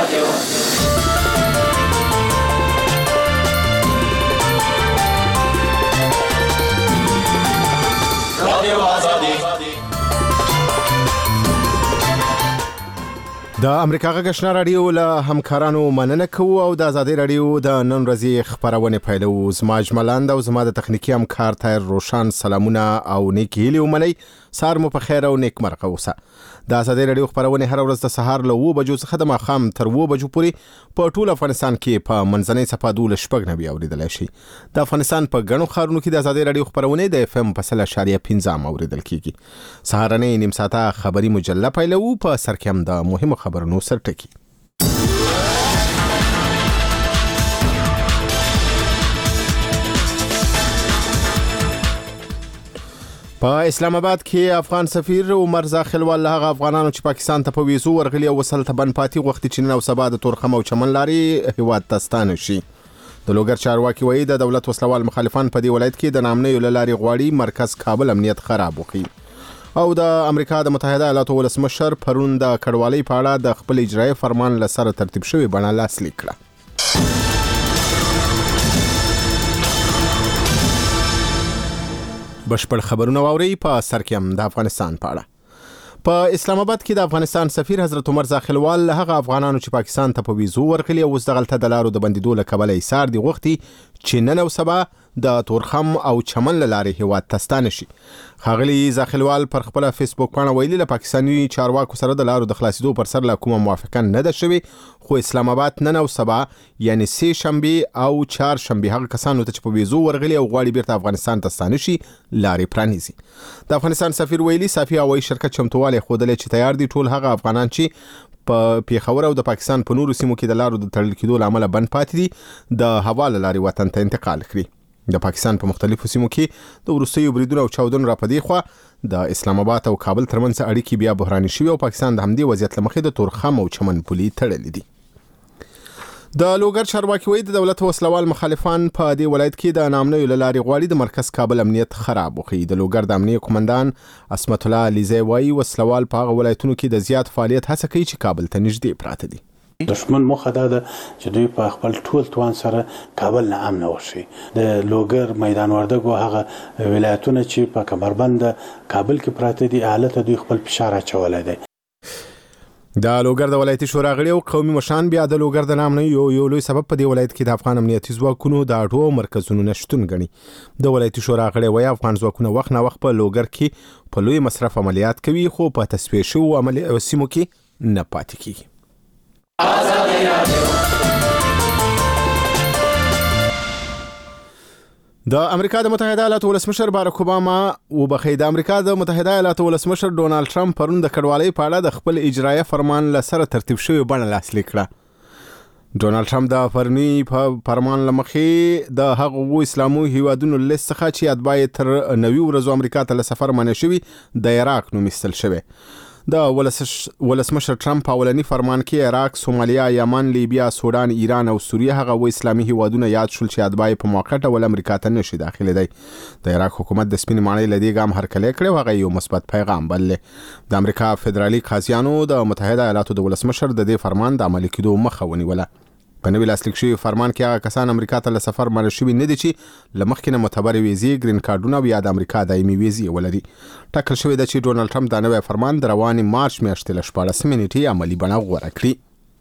د امریکا غږ آشنا رادیو له همکارانو مننه کوو او د آزادۍ رادیو د نن ورځې خبرونه پیلو. زما اجملاند او زما د تخنیکی همکار طاهر روشان سلامونه او نیک هیلې ومنئ. سار مو په خیر او نیک مرغه اوسه. د آزادۍ رادیو خبرونه هر ورځ د سهار له 9 بجو څخه د ماښام تر 2 بجو پورې په ټول افغانستان کې په منځنۍ صفه 12 اوریدل شي. د افغانستان په غنو خارونو کې د آزادۍ رادیو خبرونه د FM په 0.15 اوریدل کیږي. سهارنۍ نیم ساعته خبري مجله پیلو. په سر کې هم د مهمو خبرونو سرټکی. په اسلام آباد کې افغان سفیر عمر زاخلوال له هغه افغانانو چې پاکستان ته په ویزو ورغلي او وصل ته بن پاتې وخت چې نن او سبا د تورخم او چمن لارې هیواد ته ستانه شي. د لوګر چارواکي وایي د دولت وسلوال مخالفان په دې ولایت کې د نامنې لارې غواړي مرکز کابل امنیت خراب وکړي. او د امریکا د متحده ایالاتو ولسمشر پرون د کډوالۍ په اړه د خپل اجرایي فرمان له سره ترتیب شوی بڼه لاسلیک کړه. بشپړ خبرونه واوري. په سر کې هم د افغانستان په اړه. په اسلام آباد کې د افغانستان سفیر حضرت عمر زاخلوال له هغه افغانانو چې پاکستان ته په ویزو ورغلي او اوس دغلته د لارو د بندیدو له کبله ایثار دي غوښتي چې نن او سبا د تورخم او چمن لارې هیواد ته ستانه شي. ښاغلي زاخلوال پر خپل فیسبوک باندې ویلي له پاکستاني چارواکو سره د لارو د خلاصېدو پر سر لا کومه موافقه نه ده شوې، خو اسلام آباد نن او سبا یعنی 3 شنبه او 4 شنبه هغه کسانو ته چې په ویزو ورغلي او غواړي بیرته افغانستان ته ستانه شي لارې پرانیزي. د افغانستان سفیر ویلي صافي هوایي شرکت چمتواله خوده چې تیار دي ټول هغه افغانان چې په پیښور او د پاکستان په نورو سیمو کې د لارو د تړل کېدو لامل بند پاتې دي د حواله لارې وطن ته انتقال کړي. د پاکستان په مختلفو سیمو کې د وروستیو بریدونو او چاودنو راپدې خو د اسلام آباد او کابل ترمنځ اړیکې بیا بحراني شوي او پاکستان د همدې وضعیت لمخې د تورخم او چمن پولې تړلې دي. د لوګر چارواکي وایي د دولت وسلوال مخالفان په دې ولایت کې د نامنیو له لارې غواړي د مرکز کابل امنیت خراب وکړي. د لوګر د امنیه قومندان عصمت الله علیزی وایي وسلوال په هغه ولایتونو کې د زیات فعالیت هڅه کوي چې کابل ته نږدې پراته دي. دشمن مخه ده چې دوی په خپل ټول توان سره کابل نه امن وشي. د لوګر میدان وردګو هغه ولایتونه چې په کمربند کابل کې پراته دي حالت دوی خپل فشار اچولای دي. د لوګر د ولایتي شورا غړي او قومي مشران بیا د لوګر د نام نه یو لوی سبب په دې ولایت کې د افغان امنیتي ځواکونو د اډو مرکزونو نشټون غني. د ولایتي شورا غړي وایي افغان ځواکونه وخت نه وخت په لوګر کې په لوی مصرف عملیات کوي خو په تصفیه شو عملیاتو سیمو کې نه پاتې کیږي. د امریکا د متحده ایالاتو ولسمشر باراک اوباما د امریکا د متحده ایالاتو ولسمشر ډونالد ټرمپ پرون د کډوالۍ په اړه د خپل اجرایي فرمان له سره ترتیب شوی بڼه لاسلیک کړه. ډونالد ټرمپ د فرني فرمان لمخې د هغو اسلامي هیوادونو لیست څخه چې اتباع تر 90 ورځو امریکا ته سفر منع شوی د عراق نوم ایستل شوی. د ولسمشر ټرمپ اولنی فرمان کې عراق، سومالیا، یمن، لیبیا، سودان، ایران او سوریه هغه اسلامي هیوادونه یاد شول چې اتباع په موقت ډول امریکا ته نشي داخله دي. د عراق حکومت د سپین ماڼۍ لدی ګام هرکلی کړی هغه یو مثبت پیغام بلل. د امریکا فدرالي قاضیانو د متحده ایالاتو د ولسمشر د دې فرمان د عملي کېدو مخه ونیوله. په نوی لاسلیک شوی فرمان کې هغه کسان امریکا ته سفر منع شوي نه دي چې لمخکې نه معتبر ویزې، ګرین کارډونه او یا د امریکا دایمي ویزې ولري. ټاکل شوی دی چې ډونالد ټرمپ دا نوی فرمان د رواني مارچ میاشتې له 14 نیټې عملي بڼه غوره کړي.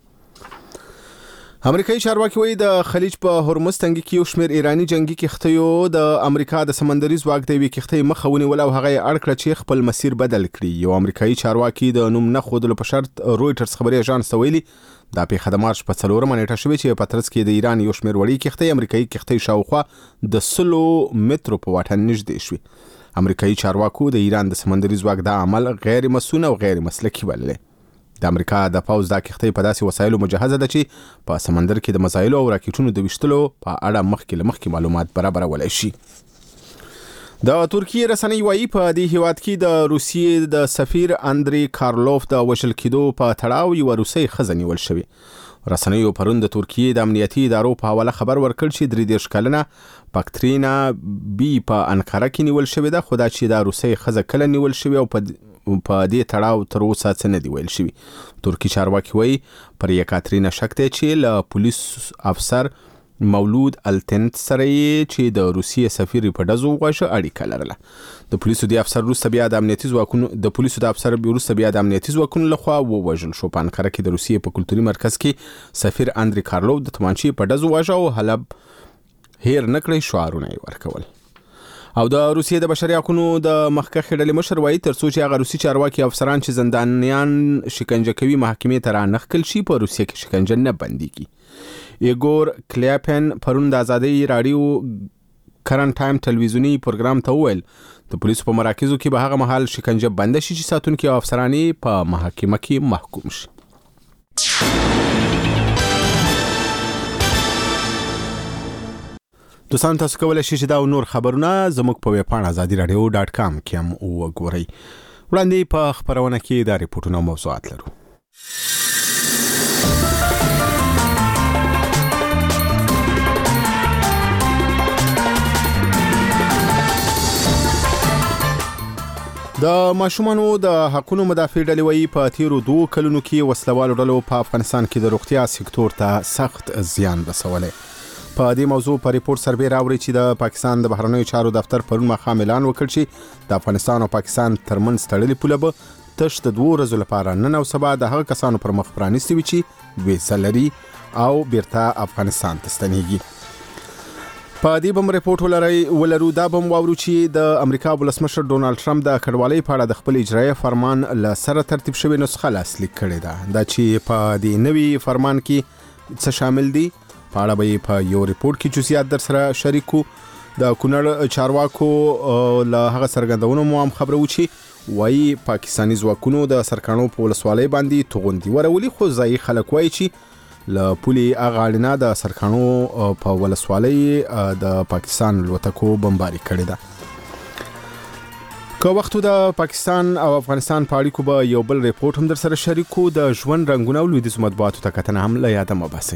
امریکایي چارواکي وایي د خلیج په هرمز تنګي کې یو شمېر ایرانی جنگي کښتیو د امریکا د سمندري ځواک د یوې کښتۍ مخه ونیوله او هغه یې اړ کړه چې خپل مسیر بدل کړي. یو امریکایي چارواکي د نوم نه ښودلو په شرط رویټرز خبري اژانس ته ویلي دا پیښه د مارچ په 4 نیټه شوې چې په ترڅ کې د ایران یو شمېر وړي کښتۍ امریکایي کښتۍ شاوخوا د 100 مترو په واټن نږدې شوې. امریکایي چارواکو د ایران د سمندري ځواک د عمل غیر مسؤل او غیر مسلکي بللی. د امریکا د پوز د کښتۍ په داسې وسایلو مجهزه ده چې په سمندر کې د مزایلو او راکټونو د وشتلو په اړه مخکې معلومات برابرولای شي. د ترکیه رسنۍ وایي په دې هیواد کې د روسیې د سفیر اندری کارلوف د وژل کېدو په تړاو یو روسي ښځه نیول شوې. رسنیو پرون د ترکیه د امنیتي ادارو په حواله خبر ورکړ چې 33 کلنه پاکترینا بی په انقره کې نیول شوې ده، خو دا چې د روسي ښځه کله نیول شوې او په په دې تړاو تر اوسه څه نه دی ویل شوی. ترکی چارواکي وایي پر یکاترینا شک دی چې له پولیس افسر مولود التنت سره چې د روسیې سفیر په ډزو وغوښه اړیکه لرله. د پولیسو د افسر وروسته بیا د امنیتي ځواکونو لخوا ووژل شو. په انقره کې د روسیې په کلتوري مرکز کې سفیر اندری کارلوف د تومانچې په ډزو وواژه او حلب هیر نه کړی شعارونه یې ورکول. او د روسیې د بشري حقوقو د مخکښې ډلې مشر وایي تر څو چې هغه روسي چارواکي افسران چې زندانیان شکنجه کوي محکمې ته رانغکل شي په روسیې کې شکنجه نه بنديږي. ایګور کلیاپن پرون د آزادۍ رادیو کرنټ ټایم ټلویزیونی پروګرام ته وویل د پولیسو په مراکزو کې به هغه مهال شکنجه بند شي چې ساتونکي او افسران په محاکمه کې محکوم شي. دوستان تاسو کولای شئ چې دا نور خبرونه زموږ په ویب پاڼه azadiradio.com کې هم وګورئ. وړاندې په خبرونه کې دا ریپورتونه او موضوعات لرو. د ماشومانو د حقوقو مدافع ډلې وایي په تیرو 2 کلونو کې وسلوالو ډلو په افغانستان کې د روغتیا سکتور ته سخت زیان رسولی. په دې موضوع په ریپورت سربې راوړي چې د پاکستان د بهرنیو چارو دفتر پرون ماښام اعلان وکړ چې د افغانستان او پاکستان ترمنځ تړلې پوله به تش د 2 ورځو لپاره نن او سبا د هغه کسانو پر مخ پرانیستي وي چې ویزه لري او بیرته افغانستان ته ستنېږي. په دې بم ریپورت ولرو دا بم واورو چې د امریکا ولسمشر ډونالد ټرمپ د کډوالۍ په اړه د خپل اجرایي فرمان له سره ترتیب شوی نسخه لاسلیک کړې ده. دا چې په دې نوي فرمان کې څه شامل دي په اړه به په یو ریپورت کې جزئیات در سره شریکو. د کونړ چارواکو له هغه څرګندونو مو هم خبرو چې وایي پاکستاني ځواکونو د سرکانو په ولسوالۍ باندې توغندي ورولي، خو ځایي خلک وایي چې له پولي اغاړینا د سرکانو په ولسوالۍ د پاکستان الوتکو بمباري کړې ده. که وختو د پاکستان او افغانستان په اړیکو به یو بل ریپورت هم در سره شریکو. د ژوند رنګونه او لویدیځو مطبوعاتو ته کتنه هم له یاده مه باسئ.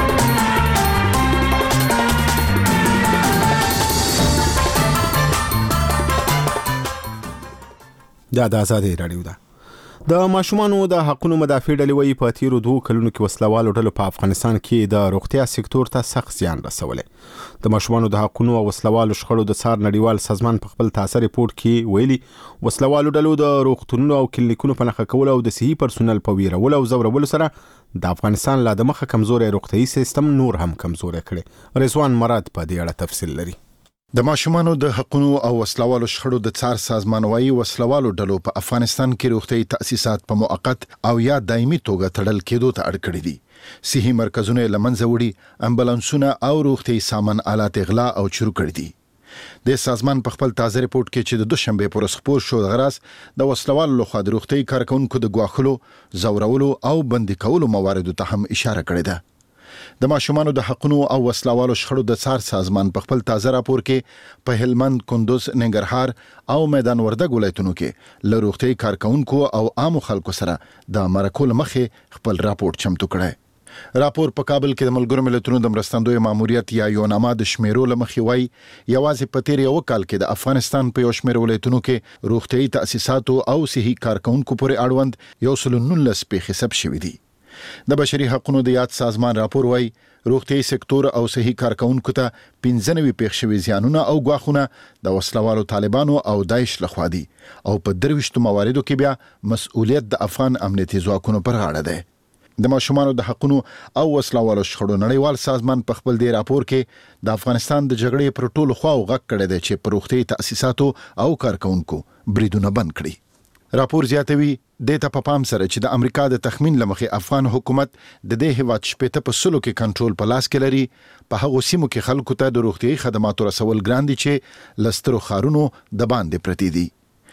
دا د آزادۍ رادیو ده. د ماشومانو د حقوقو مدافع ډلې وایي په تیرو 2 کلونو کې وسلوالو ډلو په افغانستان کې د روغتیا سکتور ته سخت زیان رسولی. د ماشومانو د حقوقو او وسلوالو شخړو د څار نړیوال سازمان په خپل تازه ریپورت کې ویلي وسلوالو ډلو د روغتونونو او کلینیکونو په نښه کولو او د صحي پرسونل په ویرولو او زورولو سره د افغانستان لا د مخه کمزوري روغتیايي سیستم نور هم کمزوري کړي. رضوان مراد په دې اړه تفصیل لري. د ماشومانو د حقوقو او وسلوالو شخړو د څار سازمان وايي وسلوالو ډلو په افغانستان کې روغتيايي تأسیسات په موقت او یا دایمي توګه تړل کېدو ته اړ کړی دي. صحي مرکزونه لمنځه وړي، امبولانسونه او روغتيايي سامان آلات اغلا او چور کړی دي. د سازمان په خپل تازه ریپورت کې چې د دوشنبه پر خبر شو غراس د وسلوالو لخوا د روغتيايي کارکونکو د غواخلو، زورولو او بندي کولو مواردو ته هم اشاره کړې ده. د ماشومانو د حقوقو او وسلوالو شخړو د څار سازمان په خپل تازه راپور کې په هلمند، کندوز، ننګرهار او میدان وردګ ولایتونو کې له روغتيايي کارکونکو او عامو خلکو سره د مرکو مخې خپل راپور چمتو کړی. راپور په کابل کې د ملګرو ملتونو د مرستندوی ماموریت یا یوناما د شمیرو لمخې وای یوازې په تیر یو کال کې د افغانستان په یو شمیر ولایتونو کې روغتيايي تأسیساتو او صحي کارکونکو پورې اړوند 119 پیښې ثبت شوې دي. د بشري حقوقو د یاد سازمان راپور وای روغتيايي سکتور او صحي کارکونکو ته 95 پیښ شوي زیانونه او غواخونه د وسلوالو طالبانو او داعش لخوا دي او په 23 مواردو کې بیا مسؤلیت د افغان امنیتي ځواکونو پر غاړه ده. د ماشومانو د حقوقو او وسلوالو شخړو نړیوال سازمان په خپل دی راپور کې د افغانستان د جګړې پر ټولو خواو غږ کړی دی چې پر روغتيايي تأسیساتو او کارکونکو بریدونه بند کړي. راپور زیاتوي د ته په پام سره چې د امریکا د تخمین لمخې افغان حکومت د دې هیواد 15% کې کنټرول په لاس کې لري. په هغه سیمو کې خلکو ته د روغتيايي خدماتو رسول ګران دي چې لسترو خارونو د باندې پرتی دي.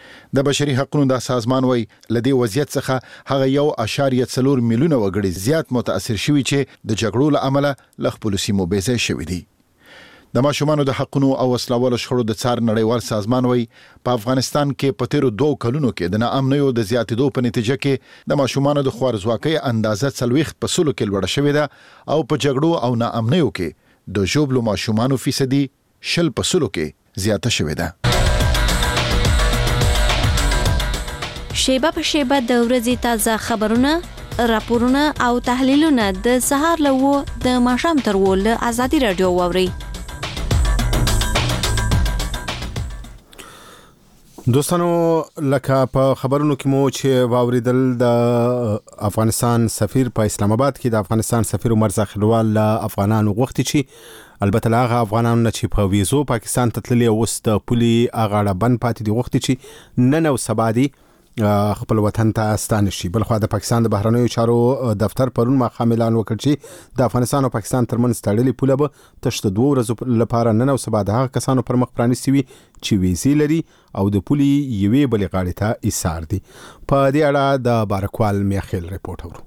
د بشري حقوقو د سازمان وای لدی وضعیت څخه هغه 1.4 میلیونه وګړي زیات متاثر شوي چې د جګړو له امله له خپل سیمو بېځای شوي دي. د ماشومانو د حقوقو او وسلوالو شخړو د څار نړیوال سازمان وای په افغانستان کې په تیرو 2 کلونو کې د ناامنیو د زیاتېدو په نتیجه کې د ماشومانو د خوارزواکۍ اندازه 40% کې لوړه شوې ده او په جګړو او ناامنیو کې د ژوبلو ماشومانو فیصدي 10% کې زیاته شوې ده. شیبه په شیبه د ورځې تازه خبرونه، راپورونه او تحلیلونه د سهار له 9 د ماښام تر 10 له ازادي رادیو واوري. دوستانو لکه په خبرونو کې مو چې واوریدل د افغانستان سفیر په اسلام آباد کې د افغانستان سفیر عمر زاخیلوال افغانانو غوښتي چې البته هغه افغانانو چې په ویزو پاکستان ته تللي اوس د پولي اغاړه بند پاتې دي غوښتي چې نن او سبا دي خپل وطن ته ستانه شي. بلخو د پاکستان د بهرنیو چارو دفتر پرون ماښام اعلان وکړ چې د افغانستان او پاکستان ترمنځ تړلې پوله به تشت 2 ورځې لپاره نن او سبا د هغه کسانو پر مخ پرانیستي وي چې ویزې لري او د پولي یوې بلې غاړې ته ایثار دي. په دې اړه د بارکوال میخیل رپورټ اورو.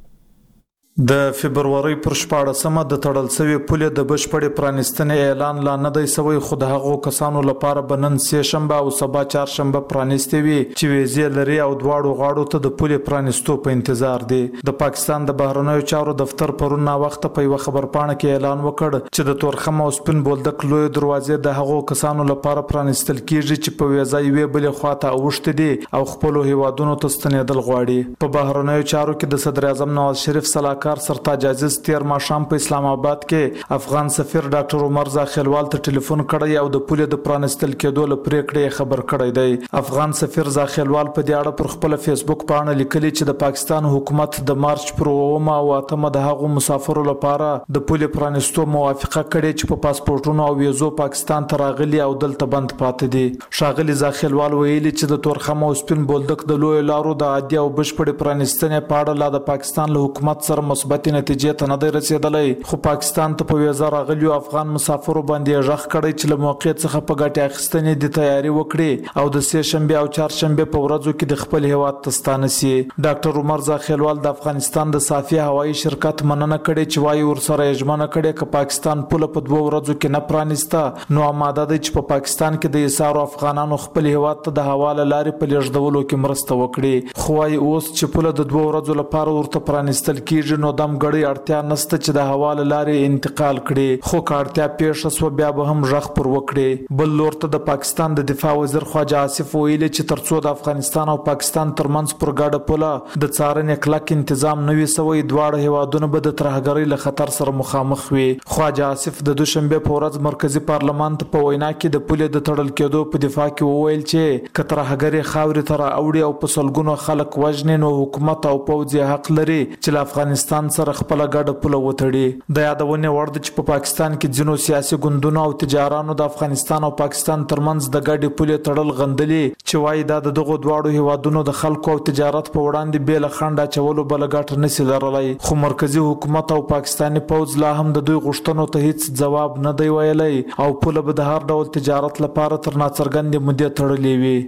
د فبرवरी پر 14مه د تړل شوی پولې د بشپړې پرانیستنې اعلان لا نه دی شوی، خو د هغو کسانو لپاره بنن سه شنبه او سبا چهارشنبه پرانیستي وي چې ویزې لري او دواړو غاړو ته د پولې پرانیستو په انتظار دي. د پاکستان د بهرنیو چارو دفتر پرون نا وخت په یو خبرپاڼه کې اعلان وکړ چې د تورخم او سپین بولدک لوی دروازې د هغو کسانو لپاره پرانیستل کیږي چې په ویزا یوې بلې خواته اوښتي دي او خپل هیوادونو ته ستنېدل غواړي. په بهرنیو چارو کې د صدر اعظم نواز شریف سلاکار سرتاج عزیز تیر ماښام په اسلام آباد کې افغان سفیر ډاکټر عمر زاخیلوال ته ټلیفون کړی او د پولې د پرانستل کېدو لپاره پریکړې خبر کړی دی. افغان سفیر زاخیلوال په دې اړه پر خپل فیسبوک باندې لیکلي چې د پاکستان حکومت د مارچ پر 9 او 8 د هغو مسافرو لپاره د پولې پرانستو موافقه کړې چې په پاسپورتونو او ویزو پاکستان ته راغلي او دلته بند پاتې دي. ښاغلي زاخیلوال ویلي چې د تورخم او سپین بولدک د لوی لارو د عادي او بشپړې پرانستنې په اړه لا د پاکستان له حکومت سره مثبت نتیجې ته نه دی رسیدلی، خو پاکستان ته په ویزا راغلیو افغان مسافرو باندې غږ کړی چې له موقع څخه په ګټې اخیستنې د تیاری وکړي او د سه شنبه او چهارشنبه په ورځو کې د خپل هیواد ته ستانه شي. ډاکټر عمر زاخیلوال د افغانستان د صافي هوایي شرکت مننه کړې چې وایي ورسره یې کړې چې پاکستان پوله په 2 ورځو کې نه پرانیسته نو آماده دی چې په پاکستان کې د ایثارو افغانانو خپل هیواد ته د حواله لارې په لیږدولو کې مرسته وکړي. خو وايي اوس چې پوله د 2 ورځو لپاره ورته پرانیستل کیږي نو دم غړي اړتیا نشته چې د حواله لارې انتقال کړي، خو کارتیا پیښه سو بیا به هم ژغ پر وکړي. بل لور ته د پاکستان د دفاع وزیر خواجه آصف ویلي چې ترڅو د افغانستان او پاکستان ترمنځ پر ګاډه پوله د څارنې کلک تنظیم نوي سوی دواړه هیوادونه به د ترهګرۍ له خطر سره مخامخ وي. خواجه آصف د دوشنبه په ورځ مرکزی پارلمان ته په وینا کې د پولې د تړل کېدو په دفاع کې وویل چې کترهګرۍ خاورې تر اوړي او په سلګونو خلک وژني نو حکومت او پوځ حق لري چې له افغانستان سره خپل ګډه پوله وتړي. د یادونه وړ ده چې په پاکستان کې ځینو سیاسي ګوندونو او تجارانو د افغانستان او پاکستان ترمنځ د ګډې پولې تړل غندلي چې وایي دا د دغو دواړو هیوادونو د خلکو او تجارت په وړاندې بیل خنډ اچولو بل ګټه نشي لرلای. خو مرکزی حکومت او پاکستاني پوځ لا هم د دوی غوښتنو ته هیڅ ځواب نه دی ویلی او پوله به د هر ډول تجارت لپاره تر ناڅرګندې مودې تړلې وي.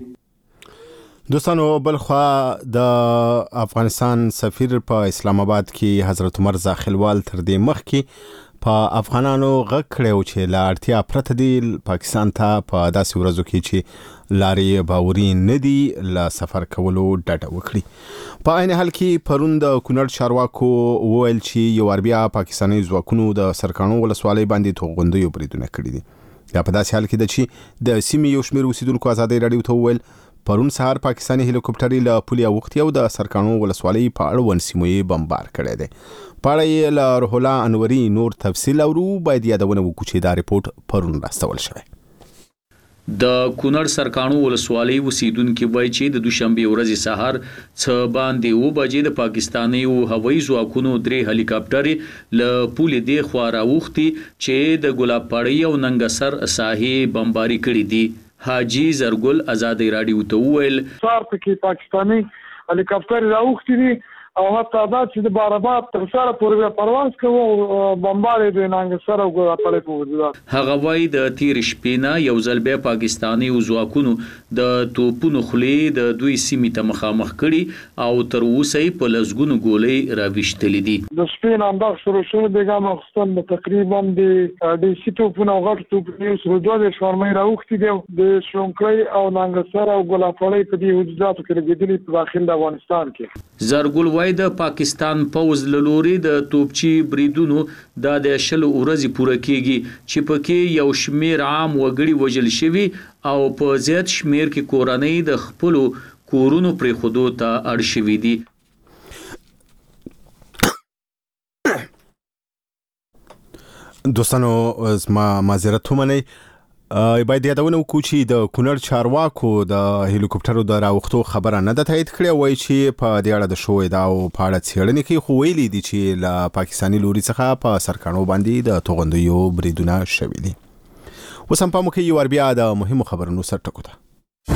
دوستانو بلخوا د افغانستان سفیر په اسلام آباد کې حضرت عمر زاخیلوال تر دې مخکې په افغانانو غږ کړی چې لا اړتیا پرته دی پاکستان ته په داسې ورځو کې چې لارې باوري نه دي له سفر کولو ډډه وکړي. په عین حال کې پرون د کونړ چارواکو وویل چې یو بیا پاکستاني ځواکونو د سرکانو ولسوالۍ باندې توغندیو بریدونه کړي دي. دا په داسې حال کې ده چې د سیمې یو شمېر اوسیدونکو ازادي رادیو ته وویل پرون سهار پاکستاني هلیکوپټر له پولې اوختي او د سرکانو ولسوالۍ په اړوند سیمو یې بمبار کړی دی. په اړه یې له روح الله انوري نور تفصیل اورو. باید یادونه وکړو چې دا رپورټ پرون راستول شوی. د کونړ سرکانو ولسوالۍ اوسیدونکو وایي چې د دوشنبه ورځې سهار څه باندې 9 بجې د پاکستاني هوایي ځواکونو 3 هلیکاپټر له پولې دی خوا راوختي چې د ګلاب پاړی او ننګسر ساحې بمباري کړې دي. حاجی زرګل ازادي رادیو ته ویل سار کې پاکستاني هلیکاپټر راوختي دي او حتی دا چې د باراباد تر سره پورې پرواز کوي بمبارې د ننګسر او ګلاب پاړی په وجود. هغه وایي د تیر شپې نه یو ځل بیا پاکستاني ځواکونو د توپونو خولې د دوی سیمې ته مخامخ کړي او تر اوسه په لسګونو ګولۍ راوښتلې دي. د شپې نه انداز شروع شو د ګام اخستان د تقریبا د سیټوپونو غټ توپونو سره دوه شورمې راوختي دي د شونکړی او ننګسر او ګلاب پاړی په دې وجوداتو کې لګیدلي په داخل د افغانستان کې. زرګل د پاکستان پوز لوري د توپچی بریدونو د 10 ورځې پوره کیږي چې پکې یو شمیر عام وګړي وژل شوی او په زیات شمیر کې کورنۍ د خپل کورونو پرې خودو ته اړ شوي دي. دوستانو زما معذرت ومنئ. باید یادونه وکړو چې د کونړ چارواکو د هلیکوپټرو د راوختو خبره نه ده تایید کړې، وایي چې په دې اړه د شوو ادعاو په اړه څېړنې کوي، خو ویلي دي چې له پاکستاني لوري څخه په سرکاڼو باندې د توغندیو بریدونه شوي دي. اوس هم پام وکړئ یو بیا د مهمو خبرونو سر ټکو ته.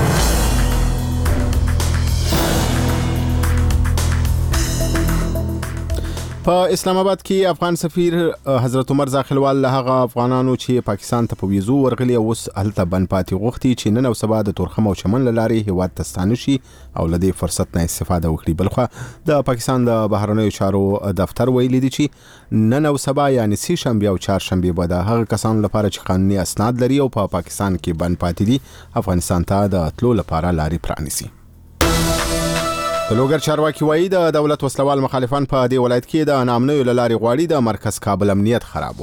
په اسلام آباد کې افغان سفیر حضرت عمر زاخلوال له هغه افغانانو چې پاکستان ته په ویزو ورغلي اوس هلته بند پاتې غوښتي چې نن او سبا د تورخم او چمن له لارې هیواد ته ستانه شي او له دې فرصت نه استفاده وکړي. بلخو د پاکستان د بهرنیو چارو دفتر ویلي دي چې نن او سبا یعنی سه شنبه او چهارشنبه به د هغه کسانو لپاره چې قانوني اسناد لري او په پاکستان کې بند پاتې دي افغانستان ته د تلو لپاره لارې پرانیسي. د لوګر چارواکي وایي د دولت وسلوال مخالفان په دې ولایت کې د نامنوي لارې غواړي د مرکز کابل امنیت خراب